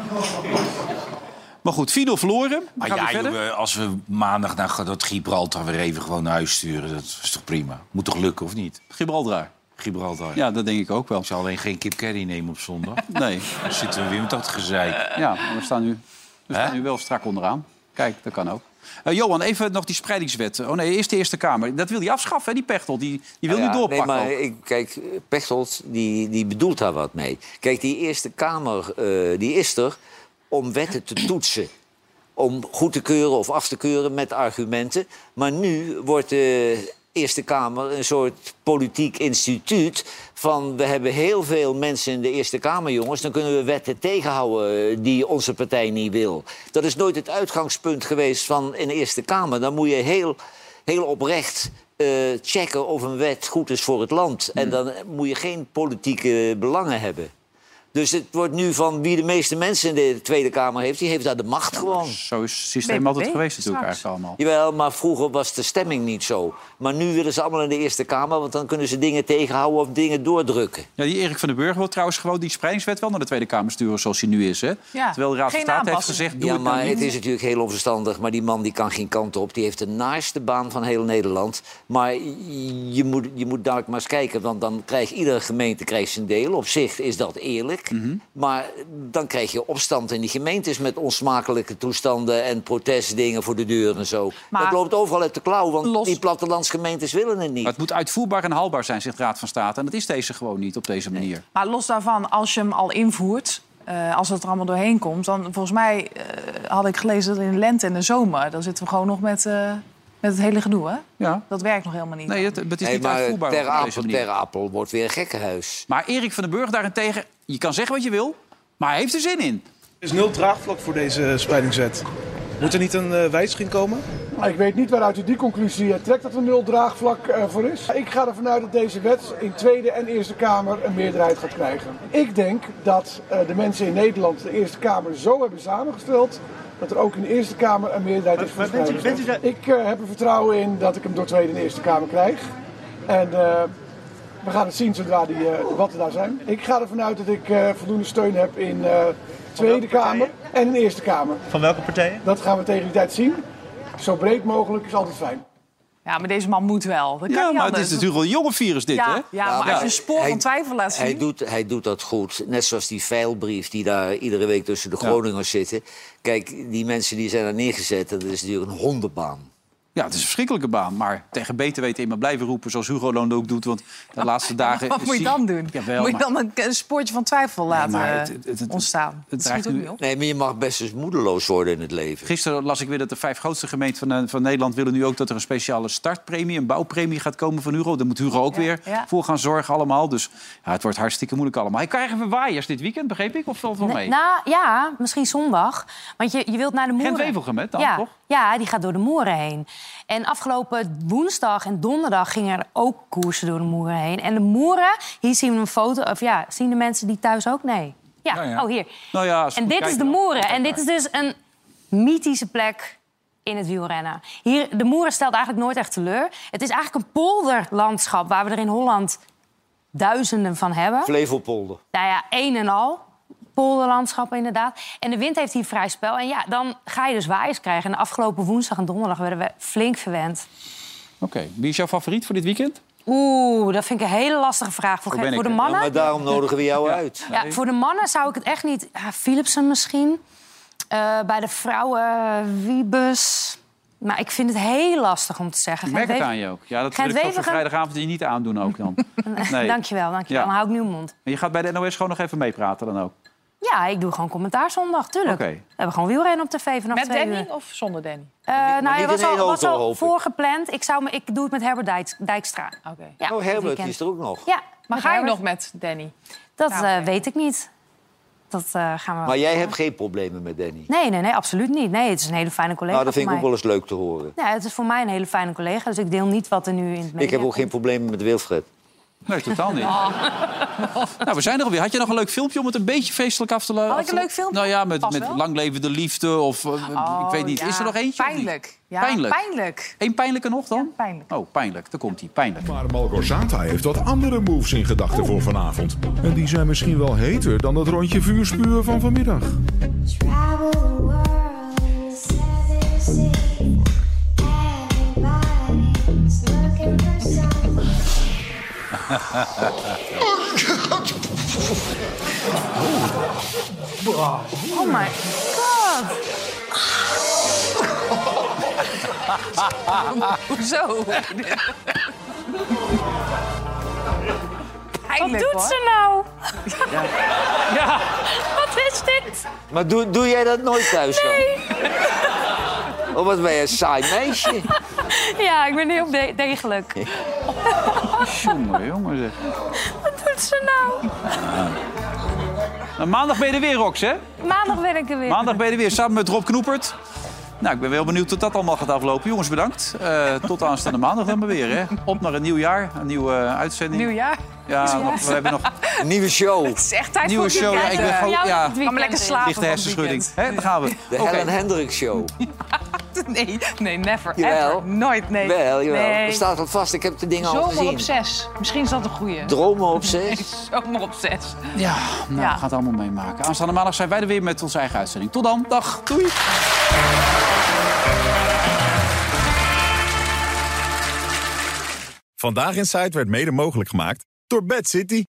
Speaker 2: Maar goed, vier nul verloren. We
Speaker 5: Maar
Speaker 2: gaan
Speaker 5: ja,
Speaker 2: weer verder.
Speaker 5: joh, als we maandag naar dat Gibraltar weer even gewoon naar huis sturen... dat is toch prima? Moet toch lukken, of niet?
Speaker 2: Gibraltar.
Speaker 5: Gibraltar.
Speaker 2: Ja, dat denk ik ook wel.
Speaker 5: Ik zal alleen geen kip curry nemen op zondag.
Speaker 2: Nee.
Speaker 5: Dan zitten we weer met dat gezeik.
Speaker 2: Ja, maar we staan nu, we staan
Speaker 5: Hè?
Speaker 2: nu wel strak onderaan. Kijk, dat kan ook. Uh, Johan, even nog die spreidingswet. Oh nee, eerst de Eerste Kamer. Dat wil hij afschaffen, hè, die Pechtold. Die, die wil
Speaker 4: Ja,
Speaker 2: nu doorpakken.
Speaker 4: Nee, maar
Speaker 2: ook.
Speaker 4: ik, kijk, Pechtold die, die bedoelt daar wat mee. Kijk, die Eerste Kamer uh, die is er om wetten te toetsen. Om goed te keuren of af te keuren met argumenten. Maar nu wordt de Eerste Kamer een soort politiek instituut van... we hebben heel veel mensen in de Eerste Kamer, jongens... dan kunnen we wetten tegenhouden die onze partij niet wil. Dat is nooit het uitgangspunt geweest van een Eerste Kamer. Dan moet je heel, heel oprecht uh, checken of een wet goed is voor het land. En dan moet je geen politieke belangen hebben. Dus het wordt nu van wie de meeste mensen in de Tweede Kamer heeft... die heeft daar de macht gewoon.
Speaker 2: Zo is het systeem
Speaker 6: B B B
Speaker 2: altijd geweest natuurlijk
Speaker 6: straks.
Speaker 2: eigenlijk allemaal.
Speaker 4: Jawel, maar vroeger was de stemming niet zo. Maar nu willen ze allemaal in de Eerste Kamer... want dan kunnen ze dingen tegenhouden of dingen doordrukken.
Speaker 2: Ja, die Erik van den Burger wil trouwens gewoon die spreidingswet wel naar de Tweede Kamer sturen zoals die nu is. Hè?
Speaker 6: Ja,
Speaker 2: Terwijl de Raad van
Speaker 6: geen
Speaker 2: State heeft
Speaker 6: aanpassingen.
Speaker 2: gezegd, doe
Speaker 4: Ja,
Speaker 2: het nou
Speaker 4: maar
Speaker 2: niet.
Speaker 4: het is natuurlijk heel onverstandig. Maar die man die kan geen kant op. Die heeft de naaste baan van heel Nederland. Maar je moet, je moet dadelijk maar eens kijken. Want dan krijgt iedere gemeente krijgt zijn deel. Op zich is dat eerlijk.
Speaker 2: Mhm.
Speaker 4: Maar dan krijg je opstand in die gemeentes... met onsmakelijke toestanden en protestdingen voor de deur en zo.
Speaker 6: Maar-
Speaker 4: dat loopt overal uit de klauw. Want
Speaker 6: Los-
Speaker 4: die plattelandsgemeentes willen het niet.
Speaker 2: Maar het moet uitvoerbaar en haalbaar zijn, zegt de Raad van State. En dat is deze gewoon niet op deze manier.
Speaker 6: Maar los daarvan, als je hem al invoert, uh, als het er allemaal doorheen komt... dan volgens mij uh, had ik gelezen dat in de lente en de zomer... dan zitten we gewoon nog met, uh, met het hele gedoe, hè?
Speaker 2: Ja.
Speaker 6: Dat werkt nog helemaal niet.
Speaker 2: Nee, het, het is
Speaker 4: Nee,
Speaker 2: niet
Speaker 4: maar
Speaker 2: uitvoerbaar
Speaker 4: ter
Speaker 2: op deze
Speaker 4: Apel,
Speaker 2: manier.
Speaker 4: ter Apel wordt weer een gekkenhuis.
Speaker 2: Maar Erik van den Burger daarentegen, je kan zeggen wat je wil... maar hij heeft er zin in.
Speaker 18: Er is nul draagvlak voor deze spreidingswet. Moet er niet een uh, wijziging komen?
Speaker 19: Ik weet niet waaruit u die conclusie uh, trekt dat er nul draagvlak uh, voor is. Ik ga ervan uit dat deze wet in Tweede en Eerste Kamer een meerderheid gaat krijgen. Ik denk dat uh, de mensen in Nederland de Eerste Kamer zo hebben samengesteld... dat er ook in de Eerste Kamer een meerderheid is voor spreidingswet. Ik uh, heb er vertrouwen in dat ik hem door Tweede en Eerste Kamer krijg. En uh, we gaan het zien zodra die uh, debatten daar zijn. Ik ga ervan uit dat ik uh, voldoende steun heb in uh, Tweede Kamer en in de Eerste Kamer.
Speaker 18: Van welke partijen?
Speaker 19: Dat gaan we tegen die tijd zien. Zo breed mogelijk is altijd fijn.
Speaker 6: Ja, maar deze man moet wel. Dat kan
Speaker 2: Ja,
Speaker 6: niet
Speaker 2: maar het
Speaker 6: anders.
Speaker 2: is natuurlijk wel een jonge virus dit,
Speaker 6: ja,
Speaker 2: hè?
Speaker 6: Ja, maar als je een spoor
Speaker 4: hij-
Speaker 6: van twijfel laat zien...
Speaker 4: Hij doet, hij doet dat goed. Net zoals die veilbrief die daar iedere week tussen de Groningers zitten. Kijk, die mensen die zijn daar neergezet, dat is natuurlijk een hondenbaan.
Speaker 2: Ja, het is een verschrikkelijke baan. Maar tegen beter weten in maar blijven roepen zoals Hugo Loon ook doet. Want de laatste dagen...
Speaker 6: Wat moet je dan doen?
Speaker 2: Jawel,
Speaker 6: moet je
Speaker 2: maar-
Speaker 6: dan een, een spoortje van twijfel laten
Speaker 4: maar
Speaker 6: het,
Speaker 4: het- het- het-
Speaker 6: ontstaan? Dat
Speaker 2: draagt
Speaker 6: schiet ook
Speaker 2: nu-
Speaker 6: niet op.
Speaker 4: Nee, maar je mag best eens moedeloos worden in het leven.
Speaker 2: Gisteren las ik weer dat de vijf grootste gemeenten van, van Nederland willen nu ook dat er een speciale startpremie, een bouwpremie gaat komen van Hugo. Daar moet Hugo ook weer
Speaker 6: ja.
Speaker 2: voor gaan zorgen allemaal. Dus ja, het wordt hartstikke moeilijk allemaal. Hij krijgt even waaiers dit weekend, begreep ik? Of valt het wel mee?
Speaker 3: Nou ja, misschien zondag. Want je, je wilt naar de Moeren.
Speaker 2: Gent-Wevelgem, hè, dan,
Speaker 3: ja,
Speaker 2: toch?
Speaker 3: Ja, die gaat door de Moeren heen. En afgelopen woensdag en donderdag gingen er ook koersen door de Moeren heen. En de Moeren, hier zien we een foto. Of ja, zien de mensen die thuis ook? Nee. Ja,
Speaker 2: Ja, ja.
Speaker 3: oh hier.
Speaker 2: Nou ja, als
Speaker 3: En
Speaker 2: goed
Speaker 3: dit is
Speaker 2: kijken
Speaker 3: de
Speaker 2: dan.
Speaker 3: Moeren. En dit is dus een mythische plek in het wielrennen. Hier, de Moeren stelt eigenlijk nooit echt teleur. Het is eigenlijk een polderlandschap waar we er in Holland duizenden van hebben.
Speaker 4: Flevopolder.
Speaker 3: Nou ja, één en al. Polderlandschappen inderdaad. En de wind heeft hier vrij spel. En ja, dan ga je dus waaiers krijgen. En de afgelopen woensdag en donderdag werden we flink verwend.
Speaker 2: Oké, wie is jouw favoriet voor dit weekend?
Speaker 3: Oeh, dat vind ik een hele lastige vraag. Voor,
Speaker 2: Zo ben
Speaker 3: voor
Speaker 2: ik,
Speaker 3: de
Speaker 2: hè?
Speaker 3: mannen...
Speaker 4: Ja, maar daarom nodigen we jou uit.
Speaker 3: Ja, voor de mannen zou ik het echt niet... Ja, Philipsen misschien. Uh, bij de vrouwen Wiebes. Maar ik vind het heel lastig om te zeggen.
Speaker 2: Ik merk het
Speaker 3: Gent-
Speaker 2: aan je ook. Ja, dat
Speaker 3: Gent
Speaker 2: wil ik zo
Speaker 3: Wevelgem-
Speaker 2: vrijdagavond je niet aandoen ook dan. Nee.
Speaker 3: Dankjewel, dankjewel.
Speaker 2: Ja.
Speaker 3: Dan hou ik nu mijn mond.
Speaker 2: En je gaat bij de N O S gewoon nog even meepraten dan ook?
Speaker 3: Ja, Ja, ik doe gewoon commentaarzondag, tuurlijk.
Speaker 2: Oké.
Speaker 3: We hebben gewoon wielrennen op tv vanaf
Speaker 6: Met
Speaker 3: twee
Speaker 6: Danny
Speaker 3: uur.
Speaker 6: of zonder Danny?
Speaker 3: Uh, nou,
Speaker 4: niet
Speaker 3: hij was
Speaker 4: in één
Speaker 3: al, was
Speaker 4: auto,
Speaker 3: al
Speaker 4: hoop ik.
Speaker 3: voorgepland. Ik, zou me, ik doe het met Herbert Dijk, Dijkstra.
Speaker 6: Oké.
Speaker 3: Ja,
Speaker 4: Oh,
Speaker 3: dit
Speaker 4: Herbert,
Speaker 3: weekend.
Speaker 4: die is er ook nog.
Speaker 3: Ja,
Speaker 6: Maar
Speaker 3: met
Speaker 6: ga je
Speaker 3: Herbert.
Speaker 6: nog met Danny?
Speaker 3: Dat
Speaker 6: Nou,
Speaker 3: uh,
Speaker 6: oké.
Speaker 3: weet ik niet. Dat uh, gaan we
Speaker 4: Maar jij hebt geen problemen met Danny?
Speaker 3: Nee, nee, nee, absoluut niet. Nee, het is een hele fijne collega
Speaker 4: Nou, dat vind ik
Speaker 3: voor
Speaker 4: ook
Speaker 3: mij.
Speaker 4: wel eens leuk te horen.
Speaker 3: Ja, het is voor mij een hele fijne collega. Dus ik deel niet wat er nu in het media
Speaker 4: Ik heb ook geen
Speaker 3: komt.
Speaker 4: problemen met Wilfred.
Speaker 2: Nee, totaal niet.
Speaker 3: Oh.
Speaker 2: Nou, we zijn er alweer. Had je nog een leuk filmpje om het een beetje feestelijk af te laten?
Speaker 6: Had ik een leuk filmpje?
Speaker 2: Nou ja, met,
Speaker 6: Pas
Speaker 2: met
Speaker 6: wel.
Speaker 2: Lang leven de liefde of uh, ik weet niet.
Speaker 6: ja.
Speaker 2: Is er nog eentje? of niet?
Speaker 6: Pijnlijk. Ja,
Speaker 2: Pijnlijk.
Speaker 6: pijnlijk.
Speaker 2: Eén pijnlijke nog dan?
Speaker 6: Pijnlijk.
Speaker 2: Oh, pijnlijk. Daar komt hij. Pijnlijk.
Speaker 20: Maar Malgorzata heeft wat andere moves in gedachten voor vanavond. En die zijn misschien wel heter dan dat rondje vuurspuwen van vanmiddag.
Speaker 11: Travel the world in the seven seas. Everybody's looking for something.
Speaker 3: Oh my god.
Speaker 6: Hoezo?
Speaker 3: Wat doet ze nou?
Speaker 2: Ja. ja.
Speaker 3: Wat is dit?
Speaker 4: Maar doe, doe jij dat nooit thuis dan?
Speaker 3: Nee.
Speaker 4: Oh, wat ben je een saai meisje.
Speaker 3: Ja, ik ben heel de- degelijk.
Speaker 2: Jongen, jongen. zeg.
Speaker 3: Wat doet ze nou?
Speaker 2: Nou, maandag ben je er weer, Rox, hè?
Speaker 3: Maandag ben ik er weer.
Speaker 2: Maandag ben je er weer, samen met Rob Knoepert. Nou, ik ben wel benieuwd tot dat allemaal gaat aflopen. Jongens, bedankt. Uh, tot aanstaande maandag dan maar weer, hè? Op naar een nieuw jaar, een nieuwe uh, uitzending.
Speaker 6: Nieuwjaar?
Speaker 2: Ja, nog, we hebben nog
Speaker 4: een nieuwe show.
Speaker 6: Het is echt tijd
Speaker 2: nieuwe
Speaker 6: voor het
Speaker 2: show. Ja, ik ben
Speaker 6: weekend.
Speaker 2: gewoon, ja,
Speaker 6: Ga maar lekker slapen
Speaker 2: lichte
Speaker 6: van het
Speaker 2: hersenschudding.
Speaker 6: weekend.
Speaker 2: Hè, daar gaan we.
Speaker 4: De
Speaker 2: Oké.
Speaker 4: Helen Hendricks Show.
Speaker 6: Nee, nee, never,
Speaker 4: Jawel.
Speaker 6: ever. Nooit, nee.
Speaker 4: Wel, jawel.
Speaker 6: Nee.
Speaker 4: Er staat al vast, ik heb de dingen al
Speaker 6: Zomer
Speaker 4: gezien.
Speaker 6: op zes. Misschien is dat een goeie.
Speaker 4: Dromen op zes.
Speaker 6: Nee, zomer op zes.
Speaker 2: Ja, nou,
Speaker 6: Ja.
Speaker 2: we gaan het allemaal meemaken. Aanstaande maandag zijn wij er weer met onze eigen uitzending. Tot dan. Dag. Doei.
Speaker 1: Vandaag in Site werd mede mogelijk gemaakt door Bad City.